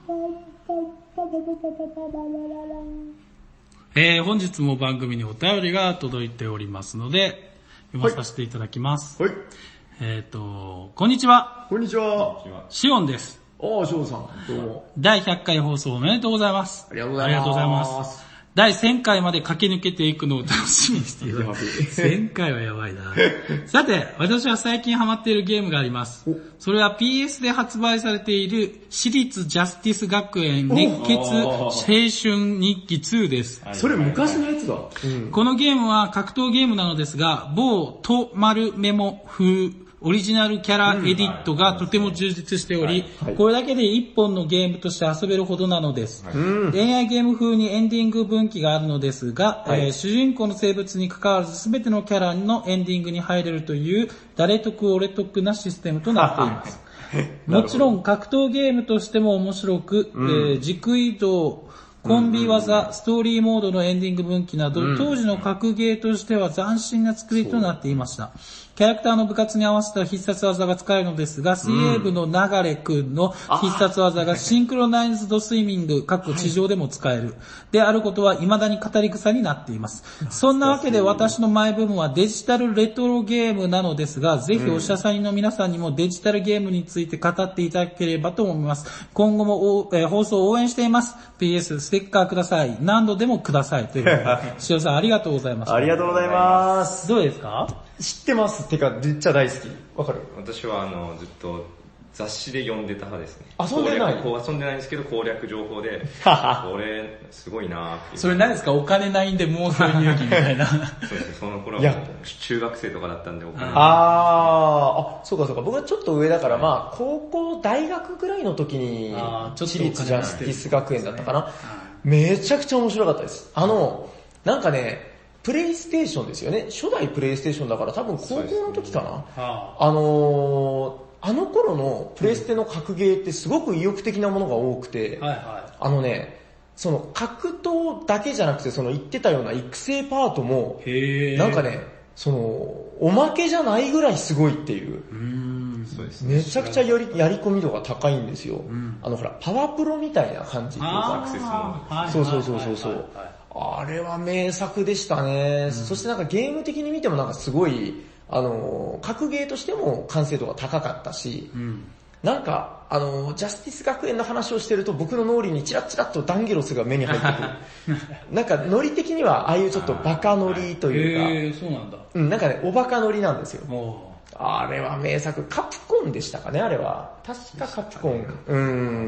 えー、本日も番組にお便りが届いておりますので、読まさせていただきます。 はい。 えっ、ー、と、こんにちは。 こんにちは。 シオンです。 ああ、シオンさん。どうも。 だいひゃっかい放送おめでとうございます。 ありがとうございます。ありがとうございます。 だいせんかいまで駆け抜けていくのを楽しみにしています。せんかいはやばいな。さて、私は最近ハマっているゲームがあります。それは ピーエス で発売されている私立ジャスティス学園熱血青春日記ツーです。 それ昔のやつだ、 うん。このゲームは格闘ゲームなのですが、某と丸メモ風オリジナルキャラエディットがとても充実しており、これだけで一本のゲームとして遊べるほどなのです。恋愛ゲーム風にエンディング分岐があるのですが、はいえー、主人公の生物に関わらず全てのキャラのエンディングに入れるという誰得俺得なシステムとなっています。もちろん格闘ゲームとしても面白く、うんえー、軸移動、コンビ技、ストーリーモードのエンディング分岐など、当時の格ゲーとしては斬新な作りとなっていました。キャラクターの部活に合わせた必殺技が使えるのですが、水泳部の流れくんの必殺技がシンクロナイズドスイミング、各地上でも使える。であることは未だに語り草になっています。そんなわけで私のマイブームはデジタルレトロゲームなのですが、ぜひおしゃさんの皆さんにもデジタルゲームについて語っていただければと思います。今後も、えー、放送を応援しています。ピーエス ステッカーください。何度でもください。ということで、塩さんありがとうございました。 ありがとうございます。 どうですか？ 知ってます。てか、めっちゃ大好き。わかる？ 私はあの、ずっと雑誌で読んでた派ですね。 遊んでない？ こう遊んでないんですけど、攻略情報で、これ、すごいなーって。 それ何ですか？お金ないんで妄想入金みたいな。そうですね、その頃は中学生とかだったんでお金ない。 あー、あ、そうかそうか。僕はちょっと上だから、まあ、高校、大学ぐらいの時に、私立ジャスティス学園だったかな。めちゃくちゃ面白かったです。あの、なんかね、プレイステーションですよね。初代プレイステーションだから多分高校の時かな。ねはあ、あのー、あの頃のプレステの格ゲーってすごく意欲的なものが多くて、はいはい、あのね、その格闘だけじゃなくてその言ってたような育成パートも、なんかね、その、おまけじゃないぐらいすごいっていう。うーんそうですね、めちゃくちゃやりやり込み度が高いんですよ。うん、あのほら、パワプロみたいな感じっていうか、アクセスも。そうそうそうそうそう。あれは名作でしたね、うん。そしてなんかゲーム的に見てもなんかすごい、あの、格ゲーとしても完成度が高かったし、うん、なんか、あの、ジャスティス学園の話をしてると僕の脳裏にチラッチラッとダンゲロスが目に入ってくる。なんかノリ的にはああいうちょっとバカノリというか、 へー、そうなんだ。 うん、なんかね、おバカノリなんですよ。あれは名作。カプコンでしたかね、あれは。確かカプコン、うん、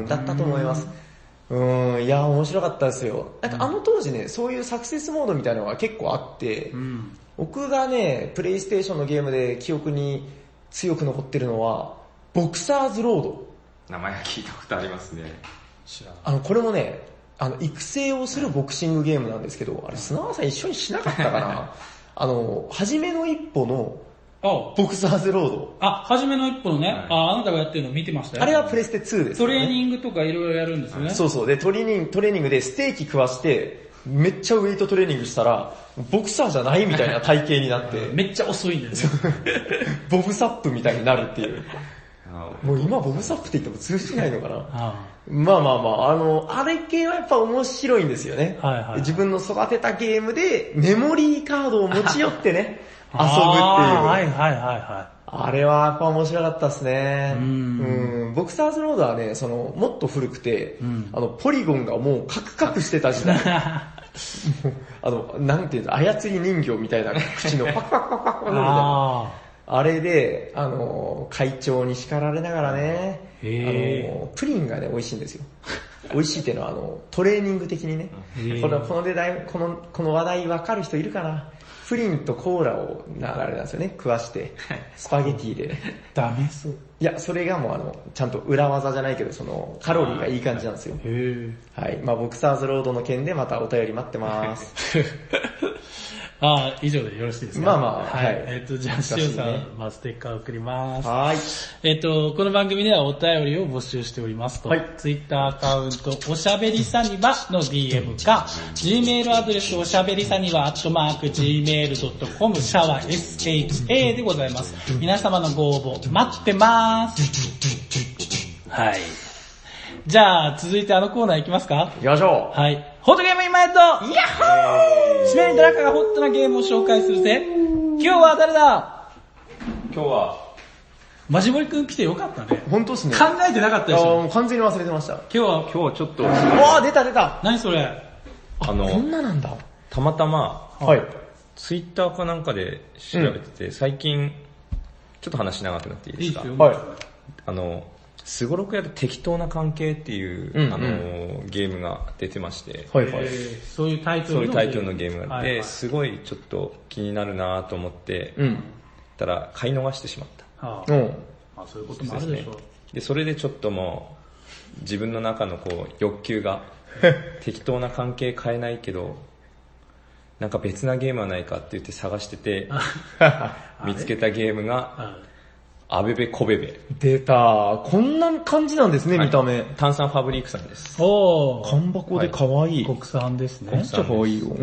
だったと思います。うん、いや、面白かったですよ。なんかあの当時ね、そういうサクセスモードみたいなのが結構あって、うん、僕がね、プレイステーションのゲームで記憶に強く残ってるのは、ボクサーズロード。 名前は聞いたことありますね。 知らない。あの、これもね、あの、育成をするボクシングゲームなんですけど、あれ、砂川さん一緒にしなかったかなあの、初めの一歩の、ボクサーズロード。 あ、初めの一歩のね、はい、あ、あなたがやってるの見てましたよ。 あれはプレステツーです、ね。 トレーニングとかいろいろやるんですよね。 そうそう。で、トレーニング、トレーニングでステーキ食わして、めっちゃウェイトトレーニングしたら、ボクサーじゃないみたいな体型になって。 めっちゃ遅いんですよ。 ボブサップみたいになるっていう。もう今ボブサップって言っても通じないのかなあまあまあまあ、あの、あれ系はやっぱ面白いんですよね。はいはい、自分の育てたゲームでメモリーカードを持ち寄ってね、遊ぶっていう。はいはいはいはい。あれはやっぱ面白かったですね。うんうんボクサーズロードはね、その、もっと古くて、うん、あの、ポリゴンがもうカクカクしてた時代。あの、なんていうの、操り人形みたいな口のパクパクパクパクみたいな。あれで、あの、会長に叱られながらね、あの、プリンがね、美味しいんですよ。美味しいっていうのは、あの、トレーニング的にね、この、この出題、この、この話題わかる人いるかなプリンとコーラを流れなんですよね、食わして、スパゲティで。 ダメそう。 いや、それがもうあの、ちゃんと裏技じゃないけど、その、カロリーがいい感じなんですよ。へはい。まあボクサーズロードの件でまたお便り待ってます。 ああ、以上でよろしいですか？ まあまあ、 はい。はい、えっ、ー、と、じゃあ、しおさん、ね、まあ、ステッカー送ります。 はい。 えっ、ー、と、この番組ではお便りを募集しておりますと、はい。ツイッターアカウント、おしゃべりさにばの ディーエム か、Gmail アドレス、おしゃべりさにば、アットマーク、ジーメールドットコム、シャワー エスエイチエー でございます。皆様のご応募、待ってまーす。はい。じゃあ、続いてあのコーナー行きますか？ 行きましょう。はい。ホットゲーム今やっとヤッホー！締めに誰かがホットなゲームを紹介するぜ。今日は誰だ？ 今日は、 マジモリくん来てよかったね。 本当っすね。 考えてなかったでしょ。 もう完全に忘れてました。今日は、 今日はちょっと、 わー出た出た。 何それ？ あの、こんななんだ。 たまたま、 はい。 ツイッターかなんかで調べてて、うん、最近、ちょっと話長くなっていいですか？ いいですよ。 はい。あの、スゴロク屋で適当な関係っていう、うんうん、あのゲームが出てまして、 はいはい、 そういうタイトルのそういうタイトルのゲームがあって、はいはい、すごいちょっと気になるなと思って、うん、たら買い逃してしまった。 はあ、うん、あ、そういうこともあるでしょう。 で、それでちょっともう自分の中のこう欲求が適当な関係変えないけど、なんか別なゲームはないかって言って探してて見つけたゲームが。アベベコベベ。 出た。こんな感じなんですね、はい、見た目。 炭酸ファブリックさんです。 おー。缶箱で可愛い。 国産ですね。 めっちゃ可愛いよ。うん。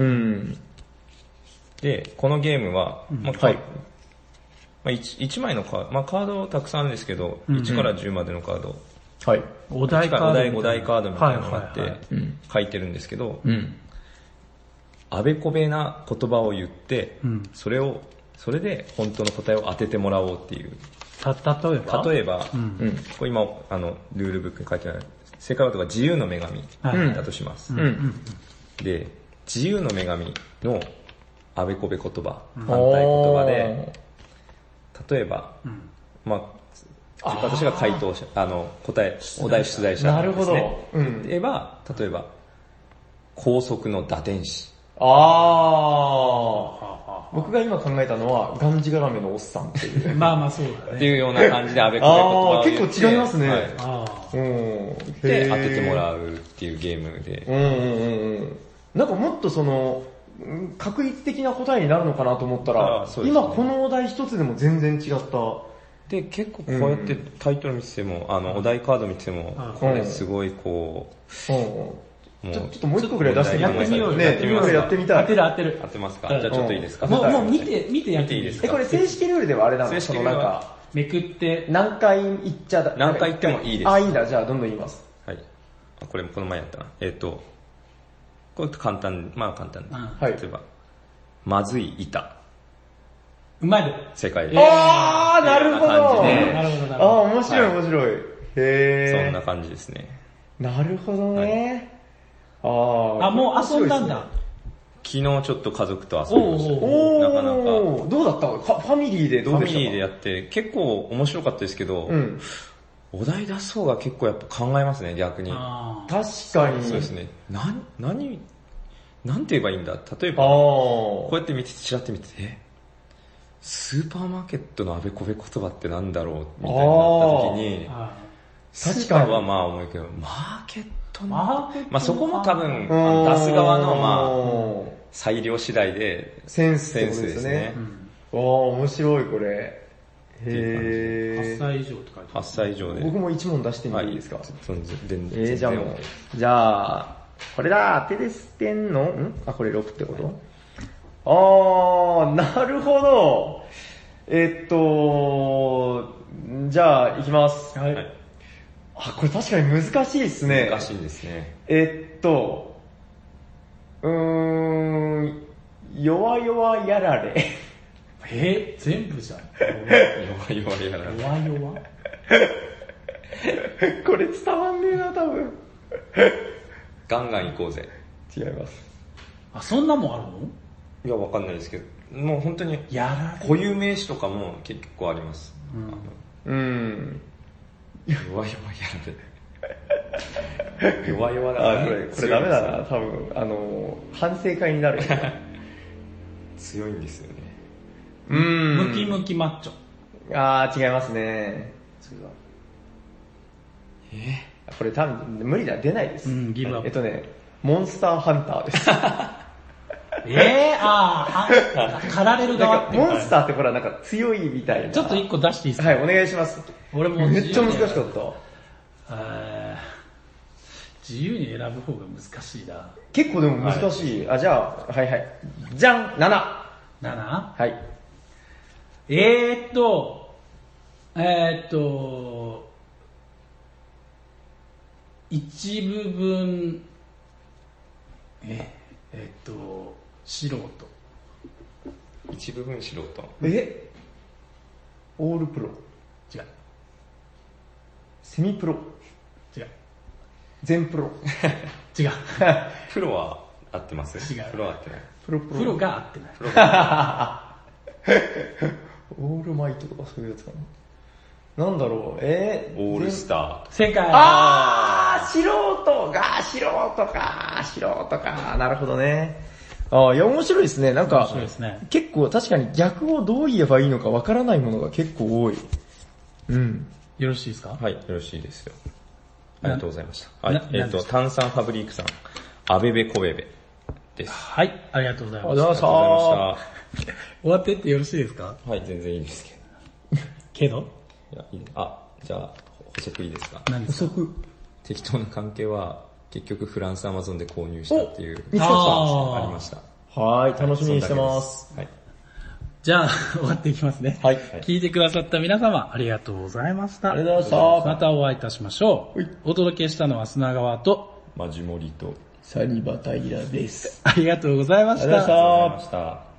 で、このゲームは、うん、まあ、はい。まあ、1, いちまいのカード、まあカードたくさんあるんですけど、うん、いちからじゅうまでのカード。 はい。 お題カード。 お題、お題カードみたいなのがあって、はいはいはい、書いてるんですけど、うん。あべこべな言葉を言って、うん、それを、それで本当の答えを当ててもらおうっていう。 た、例えば例えば、うん、これ今、あの、ルールブックに書いてある、正解はとか自由の女神だとします。うんうん、で、自由の女神のあべこべ言葉、反対言葉で、例えば、うん、まあ、私が回答者、あの、答え、お題出題者ですね。 なるほど。 うん、では、例えば、高速の打天使。 あー。僕が今考えたのは、がんじがらめのおっさんっていう。 まあまあそうだね。 っていうような感じであべこべ言葉を言って。 結構違いますね。はい、 あうん、で、当ててもらうっていうゲームで。 うんうんうん。なんかもっとその、確率的な答えになるのかなと思ったら、ね、今このお題一つでも全然違った。 で、結構こうやってタイトル見てても、うん、あの、お題カード見てても、これすごいこう、うんうんちょ, ちょっともう一個ぐらい出してやってみようよ。 ね、やってみようやってみたい。 当てる当てる。 当てますか、うん、じゃあちょっといいですか、 もう、もう見て、見てやっていいですか。 え、これ正式ルールではあれなの？ 正式ルールはそのなんか、 めくって、 何回言っちゃだ。 何回言ってもいいです。 あ、いいんだ。じゃあどんどん言います。 はい。これもこの前やったな。えっ、ー、と、これ簡単、まあ簡単。はい。例えば、まずい板。 うまいで。 正解です。 あー、なるほど。 なるほど、なるほど。 あー、面白い面白い。へー。 そんな感じですね。 なるほどね。 ああ、もう遊んだんだ。 昨日ちょっと家族と遊びました。 おなかなか。 どうだったかファミリーでどうでしたか？ ファミリーでやって結構面白かったですけど、うん、お題出す方が結構やっぱ考えますね、逆に。 確かに。 そうですね。な、何、なんて言えばいいんだ？例えば、こうやって見て、ちらって見てて、スーパーマーケットのあべこべ言葉ってなんだろうみたいになった時に、スーパーはまあ思うけど、マーケットマーケットまあそこも多分、出す側のまあ、裁量次第で、 センスですね。わー、面白いこれ。へー。はっさい以上って書いてある。 はっさい以上で。 僕も一問出してみていいですか？はい、 全然。 えー、じゃあもう、じゃあ、これだ、当てで捨てんのんあ、これろくってこと、はい、あー、なるほど。えっと、じゃあ、いきます。はい。あ、これ確かに難しいですね。 難しいですね。 えっと、うーん、弱々やられ。 えー、全部じゃん。 弱々やられ。 弱々 これ伝わんねえな、多分。 ガンガン行こうぜ。 違います。 あ、そんなもんあるの？ いや、わかんないですけど、もう本当に、 やられ。 固有名詞とかも結構あります。 うん。うん弱々やられ。弱々だから、 ね。あ、これ、これダメだな、多分。あの、反省会になる。 強いんですよね。 うーん。 ムキムキマッチョ。 あー、違いますね。 えこれ多分、無理だ、出ないです。 うん、ギブアップ。 えっとね、モンスターハンターです。 えー、あー、狩られる側ってモンスターってほらなんか強いみたいな。 ちょっと一個出していいですか？ はい、お願いします。 俺もめっちゃ難しかった。 自由に選ぶ方が難しいな。 結構でも難しい。はい、あ、じゃあ、はいはい。じゃん !なな。 なな? はい。 えーっと、えーっと、一部分、え、えーっと、素人。 一部分素人。 えオールプロ。 違う。 セミプロ。 違う。 全プロ。 違う。 プロは合ってます？ 違う。 プロは合ってない。 プロプロ。 プロが合ってない。 プロがオールマイトとかそういうやつかな。なんだろう、えー、 オールスター。 正解。 あー、素人が、素人か、素人か、なるほどね。あー、いや面白いですね。なんか、 面白いですね。 結構確かに逆をどう言えばいいのかわからないものが結構多い。うん。 よろしいですか？ はい、よろしいですよ。ありがとうございました。はい、えっ、ー、と、炭酸ファブリークさん、アベベコベベです。 はい、ありがとうございました。 ありがとうございました。終わってってよろしいですか？ はい、全然いいですけど。けどいや、いいね。あ、じゃあ、補足いいですか？ 何ですか？補足。 適当な関係は、結局フランスアマゾンで購入したっていう。 見つかったありました。 はい、楽しみにしてます。 はい。 じゃあ、終わっていきますね。 はい。 聞いてくださった皆様、ありがとうございました。 ありがとうございました。 またお会いいたしましょう。お届けしたのは砂川と、 マジモリと、 サニバタイラです。 ありがとうございました。 ありがとうございました。